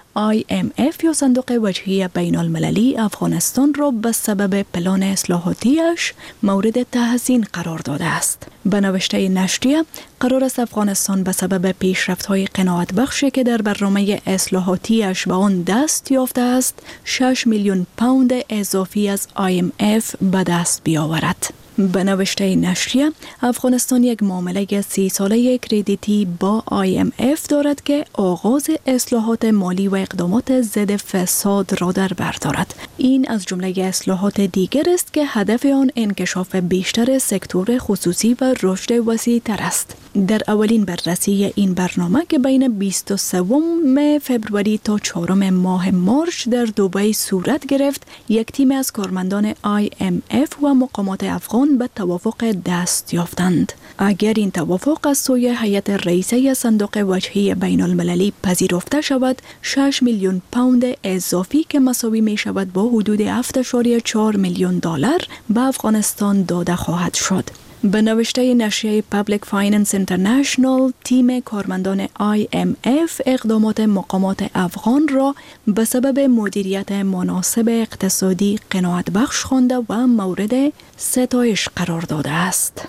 IMF یا صندوق وجهی بین المللی افغانستان را به سبب پلان اصلاحاتیش مورد تحسین قرار داده است. به نوشته نشریه قرار است افغانستان به سبب پیشرفت‌های قناعت بخشی که در برنامه اصلاحاتیش به آن دست یافته است 6 میلیون پوند اضافی از IMF به دست بیاورد. به نوشته نشریه افغانستان یک معامله 30 ساله کردیتی با IMF دارد که آغاز اصلاحات مالی و اقدامات ضد فساد را در بر دارد. این از جمله اصلاحات دیگر است که هدف آن انکشاف بیشتر سکتور خصوصی و رشد وسیع‌تر است. در اولین بررسی این برنامه که بین 23 فبروری تا 4 ماه مارس در دبی صورت گرفت، یک تیم از کارمندان IMF و مقامات افغان به توافق دست یافتند. اگر این توافق از سوی هیئت رئیسه صندوق وجهی بین المللی پذیرفته شود، 6 میلیون پوند اضافی که مساوی می شود با حدود 7.4 میلیون دلار به افغانستان داده خواهد شد. به نوشته نشریه پابلیک فایننس اینترنشنال، تیم کارمندان IMF اقدامات مقامات افغان را به سبب مدیریت مناسب اقتصادی قناعت بخش خوانده و مورد ستایش قرار داده است.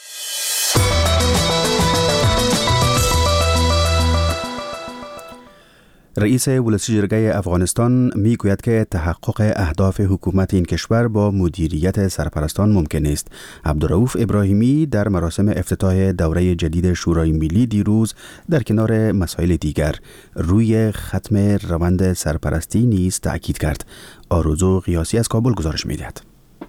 رئیس ولسی جرگه افغانستان میگوید که تحقق اهداف حکومت این کشور با مدیریت سرپرستان ممکن است. عبدالرؤوف ابراهیمی در مراسم افتتاح دوره جدید شورای ملی دیروز در کنار مسائل دیگر روی ختم روند سرپرستی نیز تاکید کرد. آرزو قیاسی از کابل گزارش می‌دهد.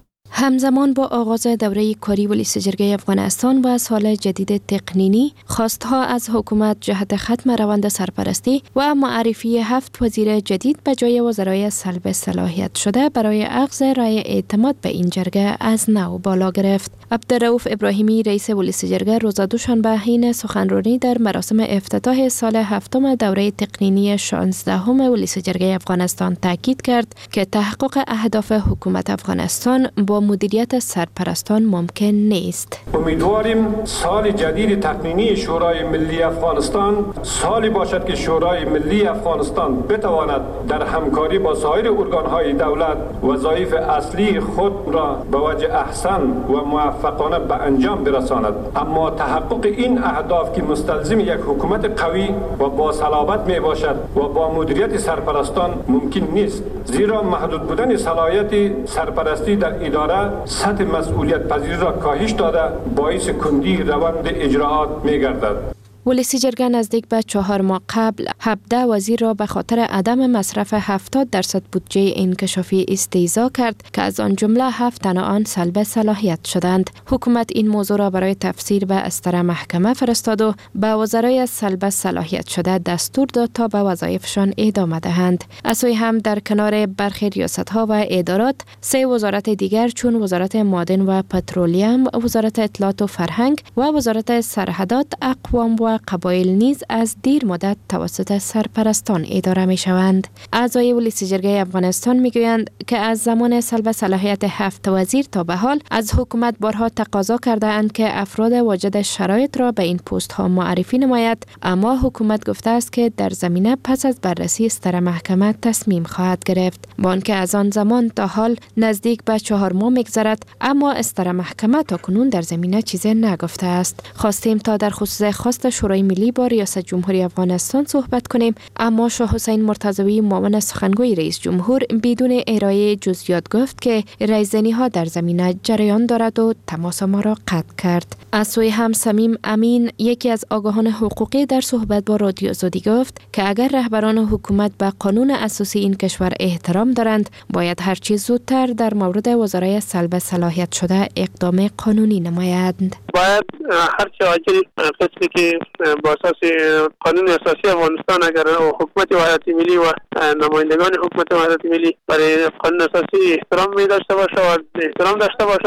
همزمان با آغاز دوره کاری ولسی جرگه افغانستان و سال جدید تقنینی، خواستها از حکومت جهت ختم روند سرپرستی و معرفی 7 وزیر جدید به جای وزرای سلب صلاحیت شده برای اخذ رای اعتماد به این جرگه از نو بالا گرفت. عبدالرؤوف ابراهیمی رئیس ولسی جرگه روز دوشنبه حین سخنرانی در مراسم افتتاح سال 7 دوره تقنینی 16 ولسی جرگه افغانستان تاکید کرد که تحقق اهداف حکومت افغانستان با مدیریت سرپرستان ممکن نیست. امیدواریم سال جدید تقنینی شورای ملی افغانستان سالی باشد که شورای ملی افغانستان بتواند در همکاری با سایر ارگان‌های دولت وظایف اصلی خود را به وجه احسن و موفقانه به انجام برساند. اما تحقق این اهداف که مستلزم یک حکومت قوی و با صلابت می باشد و با مدیریت سرپرستان ممکن نیست، زیرا محدود بودن صلاحیت سرپرستی در اداره سطح مسئولیت پذیری را کاهش داده باعث کندی روند اجراعات می گردد. ولسی جرگه نزدیک به 4 ماه قبل 17 وزیر را به خاطر عدم مصرف 70% بودجه انکشافی استیضاح کرد که از آن جمله 7 تن آن سلب صلاحیت شدند. حکومت این موضوع را برای تفسیر به استر محکمه فرستاد و به وزرای سلب صلاحیت شده دستور داد تا به وظایفشان ادامه دهند. از سوی هم در کنار برخی ریاست‌ها و ادارات 3 وزارت دیگر چون وزارت معدن و پترولیم، وزارت اطلاعات و فرهنگ و وزارت سرحدات، اقوام و قبایل نیز از دیر مدت توسط سرپرستان اداره می شوند. اعضای ولسی جرگه افغانستان می گویند که از زمان سلب صلاحیت 7 وزیر تا به حال از حکومت بارها تقاضا کرده اند که افراد واجد شرایط را به این پست ها معرفی نماید، اما حکومت گفته است که در زمینه پس از بررسی استر محکمه تصمیم خواهد گرفت. با آنکه از آن زمان تا حال نزدیک به 4 ماه می‌گذرد، اما استر محکمه تا کنون در زمینه چیزی نگفته است. خواستیم تا در خصوص خواست شورای ملی با ریاست جمهوری افغانستان صحبت کنیم، اما شاه حسین مرتضوی معاون سخنگوی رئیس جمهور بدون ارائه جزئیات گفت که رایزنی ها در زمینه جریان دارد و تماس ما را قطع کرد. از سوی هم صمیم امین، یکی از آگاهان حقوقی، در صحبت با رادیو آزادی گفت که اگر رهبران حکومت به قانون اساسی این کشور احترام دارند، باید هر چیز زودتر در مورد وزرای سلب صلاحیت شده اقدام قانونی نمایند. باید هر چه عاجل قسمی که با اساس قانون اساسی افغانستان اگر حکومت وحدت ملی و نمایندگان حکومت وحدت ملی برای قانون اساسی احترام می داشته باشه و احترام داشته باشه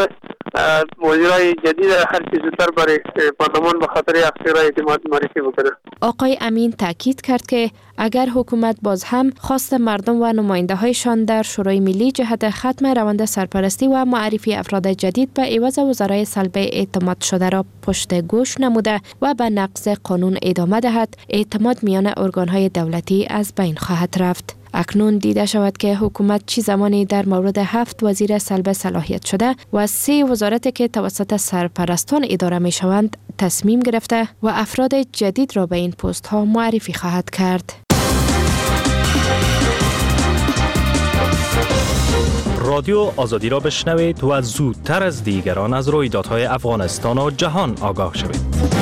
وزیرای جدید هر چیز زودتر برای پارلمان به خاطر اختیار اعتماد معرفی بکنه. آقای امین تاکید کرد که اگر حکومت باز هم خواست مردم و نماینده‌هایشان در شورای ملی جهت ختم روند سرپرستی و معرفی افراد جدید به عوض وزرای سلب اعتماد شده را پشت گوش نموده و به نقض قانون ادامه دهد، اعتماد میان ارگان‌های دولتی از بین خواهد رفت. اکنون دیده شود که حکومت چی زمانی در مورد 7 وزیر سلب صلاحیت شده و 3 وزارت که توسط سرپرستان اداره می شوند تصمیم گرفته و افراد جدید را به این پست ها معرفی خواهد کرد. رادیو آزادی را بشنوید و زودتر از دیگران از رویدادهای افغانستان و جهان آگاه شوید.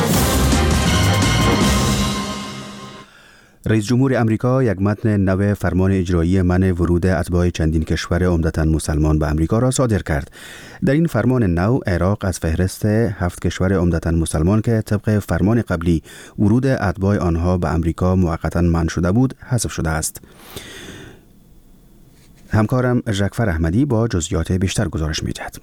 رئیس جمهور امریکا یک متن نو فرمان اجرایی منع ورود اتباع چندین کشور عمدتاً مسلمان به امریکا را صادر کرد. در این فرمان نو عراق از فهرست 7 کشور عمدتاً مسلمان که طبق فرمان قبلی ورود اتباع آنها به امریکا موقتاً منع شده بود حذف شده است. همکارم ژکفر احمدی با جزئیات بیشتر گزارش می‌دهد.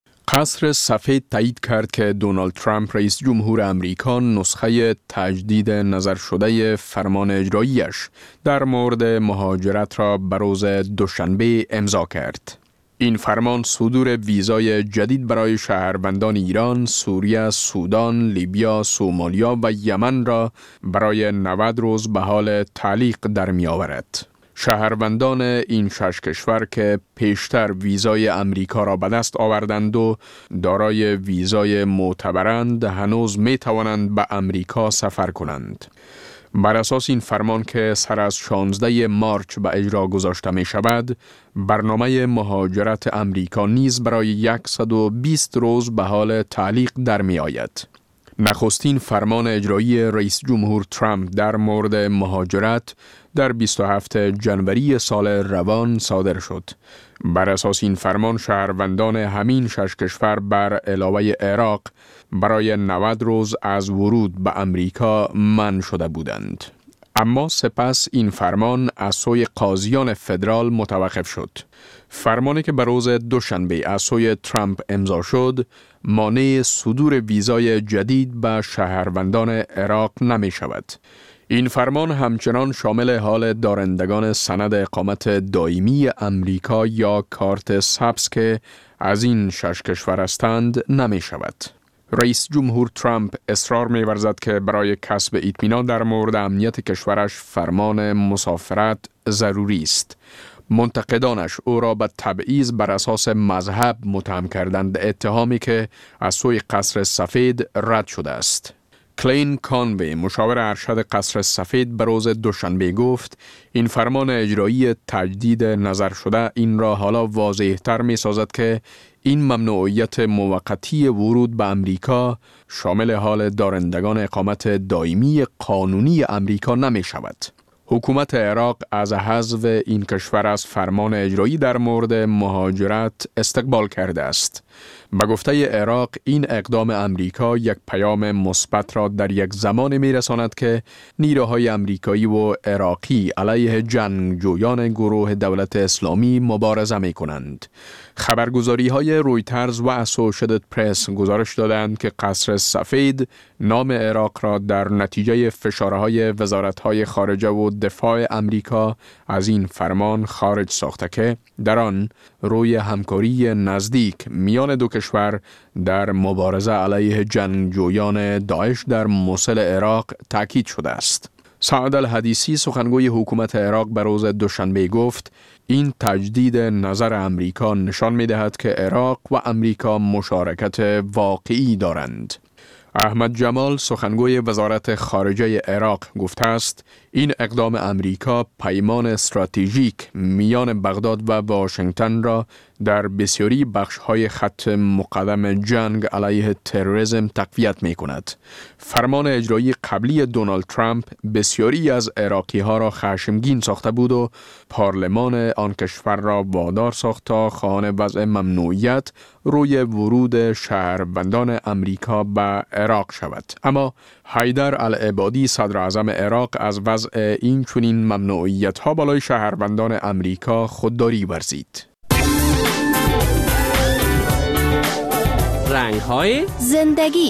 قصر سفید تایید کرد که دونالد ترامپ رئیس جمهور امریکا نسخه تجدید نظر شده فرمان اجراییش در مورد مهاجرت را به روز دوشنبه امضا کرد. این فرمان صدور ویزای جدید برای شهروندان ایران، سوریه، سودان، لیبیا، سومالیا و یمن را برای 90 روز به حال تعلیق در می آورد. شهروندان این 6 کشور که پیشتر ویزای امریکا را به دست آوردند و دارای ویزای معتبرند هنوز می توانند به امریکا سفر کنند. بر اساس این فرمان که سر از 16 مارچ به اجرا گذاشته می شود، برنامه مهاجرت امریکا نیز برای 120 روز به حال تعلیق در می آید. نخستین فرمان اجرایی رئیس جمهور ترامپ در مورد مهاجرت در 27 جنوری سال روان صادر شد. بر اساس این فرمان شهروندان همین 6 کشور بر علاوه عراق برای 90 روز از ورود به امریکا منع شده بودند. اما سپس این فرمان از سوی قاضیان فدرال متوقف شد. فرمانی که به روز دوشنبه از سوی ترامپ امضا شد، مانع صدور ویزای جدید به شهروندان عراق نمی شود. این فرمان همچنان شامل حال دارندگان سند اقامت دائمی امریکا یا کارت سبز که از این 6 کشور هستند نمی شود. رئیس جمهور ترامپ اصرار می ورزد که برای کسب اطمینان در مورد امنیت کشورش فرمان مسافرت ضروری است. منتقدانش او را به تبعیض بر اساس مذهب متهم کردند، اتهامی که از سوی قصر سفید رد شده است. کلین کانوی مشاور ارشد قصر سفید به روز دوشنبه گفت این فرمان اجرایی تجدید نظر شده این را حالا واضح‌تر می سازد که این ممنوعیت موقتی ورود به امریکا شامل حال دارندگان اقامت دائمی قانونی امریکا نمی شود. حکومت عراق از حذف این کشور از فرمان اجرایی در مورد مهاجرت استقبال کرده است. به گفته عراق این اقدام امریکا یک پیام مثبت را در یک زمان می‌رساند که نیروهای امریکایی و عراقی علیه جنگجویان گروه دولت اسلامی مبارزه می‌کنند. خبرگزاری‌های رویترز و اسوشییتد پرس گزارش دادند که قصر سفید نام عراق را در نتیجه فشارهای وزارت‌های خارجه و دفاع امریکا از این فرمان خارج ساخته که در آن روی همکاری نزدیک میان دو کشور در مبارزه علیه جنگجویان داعش در موصل عراق تاکید شده است. سعد الحدیثی سخنگوی حکومت عراق به روز دوشنبه گفت این تجدید نظر امریکا نشان می‌دهد که عراق و امریکا مشارکت واقعی دارند. احمد جمال سخنگوی وزارت خارجه عراق گفته است این اقدام امریکا پیمان استراتژیک میان بغداد و واشنگتن را در بسیاری بخش‌های خط مقدم جنگ علیه تروریسم تقویت می‌کند. فرمان اجرایی قبلی دونالد ترامپ بسیاری از عراقی‌ها را خشمگین ساخته بود و پارلمان آن کشور را وادار ساخت تا خواهان وضع ممنوعیت روی ورود شهروندان امریکا به عراق شود. اما حیدر العبادی صدر اعظم عراق از وضع این چنین ممنوعیت‌ها بالای شهروندان امریکا خودداری ورزید. رنگ‌های زندگی.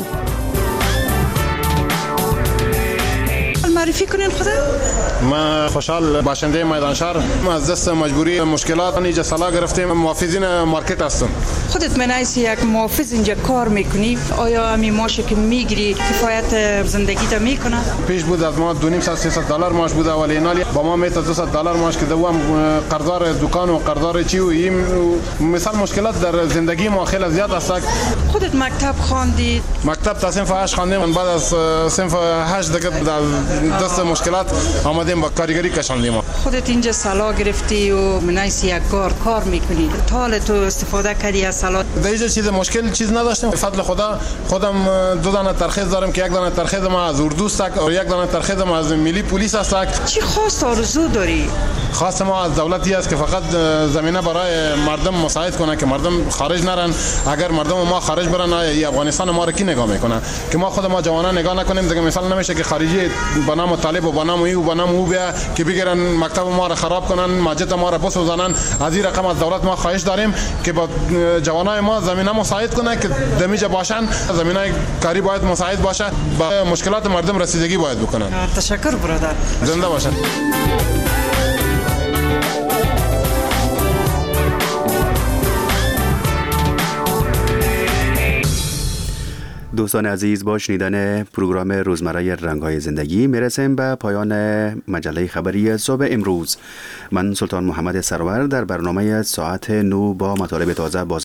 معرفی کنین خدا. من خوشحال باشنده میدان شهر. از دست مجبوری مشکلات اینجا سلا گرفتیم. محافظین مارکت هستم. خودت منایسی یک محافظ اینجا کار میکنی؟ آیا همین معاشی که میگیری کفایت زندگی تا میکنه؟ پیش بود از ما $200-300 معاش بود ولی نالی با ما میت $200 معاش که دوام قرضدار دکان و قرضدار چی و این مثال مشکلات در زندگی ما خیلی زیاد است. خودت مکتب خواندی؟ مکتب تا صنف 8 خواندم. بعد از صنف 8 دیگه دست مشکلات آمدیم با کارگری کشاندیم. خودت اینجا سلا گرفتی و منایسی یک کار میکنی. تا تو استفاده کردی از سلا؟ در اینجا چیز مشکل چیز نداشتم. فضل خدا خودم 2 دانه ترخیص دارم که 1 دانه ترخیص ما از اردو است و 1 دانه ترخیص ما از ملی پلیس است. چی خواست آرزو داری؟ خواست ما از دولتی است که فقط زمینه برای مردم مساعد کنه که مردم خارج نرن. اگر مردم ما خارج برن افغانستان ما را کی نگاه میکنه که ما خود ما جوانان نگاه نکنیم. دیگه مثال نمیشه که خارجی با نام طالب و با نام او با نام او بیا که بگیرن مکتب ما را خراب کنن، مسجد ما را بسوزانن. از این رقم از دولت ما خواهش داریم که با جوانای ما زمینه مساعد کنه که دمیجه باشن. زمینه کاری باید مساعد باشه. با مشکلات مردم رسیدگی باید بکنن. تشکر برادر. زنده باشن. دوستان عزیز، با شنیدن پروگرام روزمره رنگ‌های زندگی میرسیم به پایان مجله خبری صبح امروز. من سلطان محمد سرور در برنامه ساعت 9 با مطالب تازه باز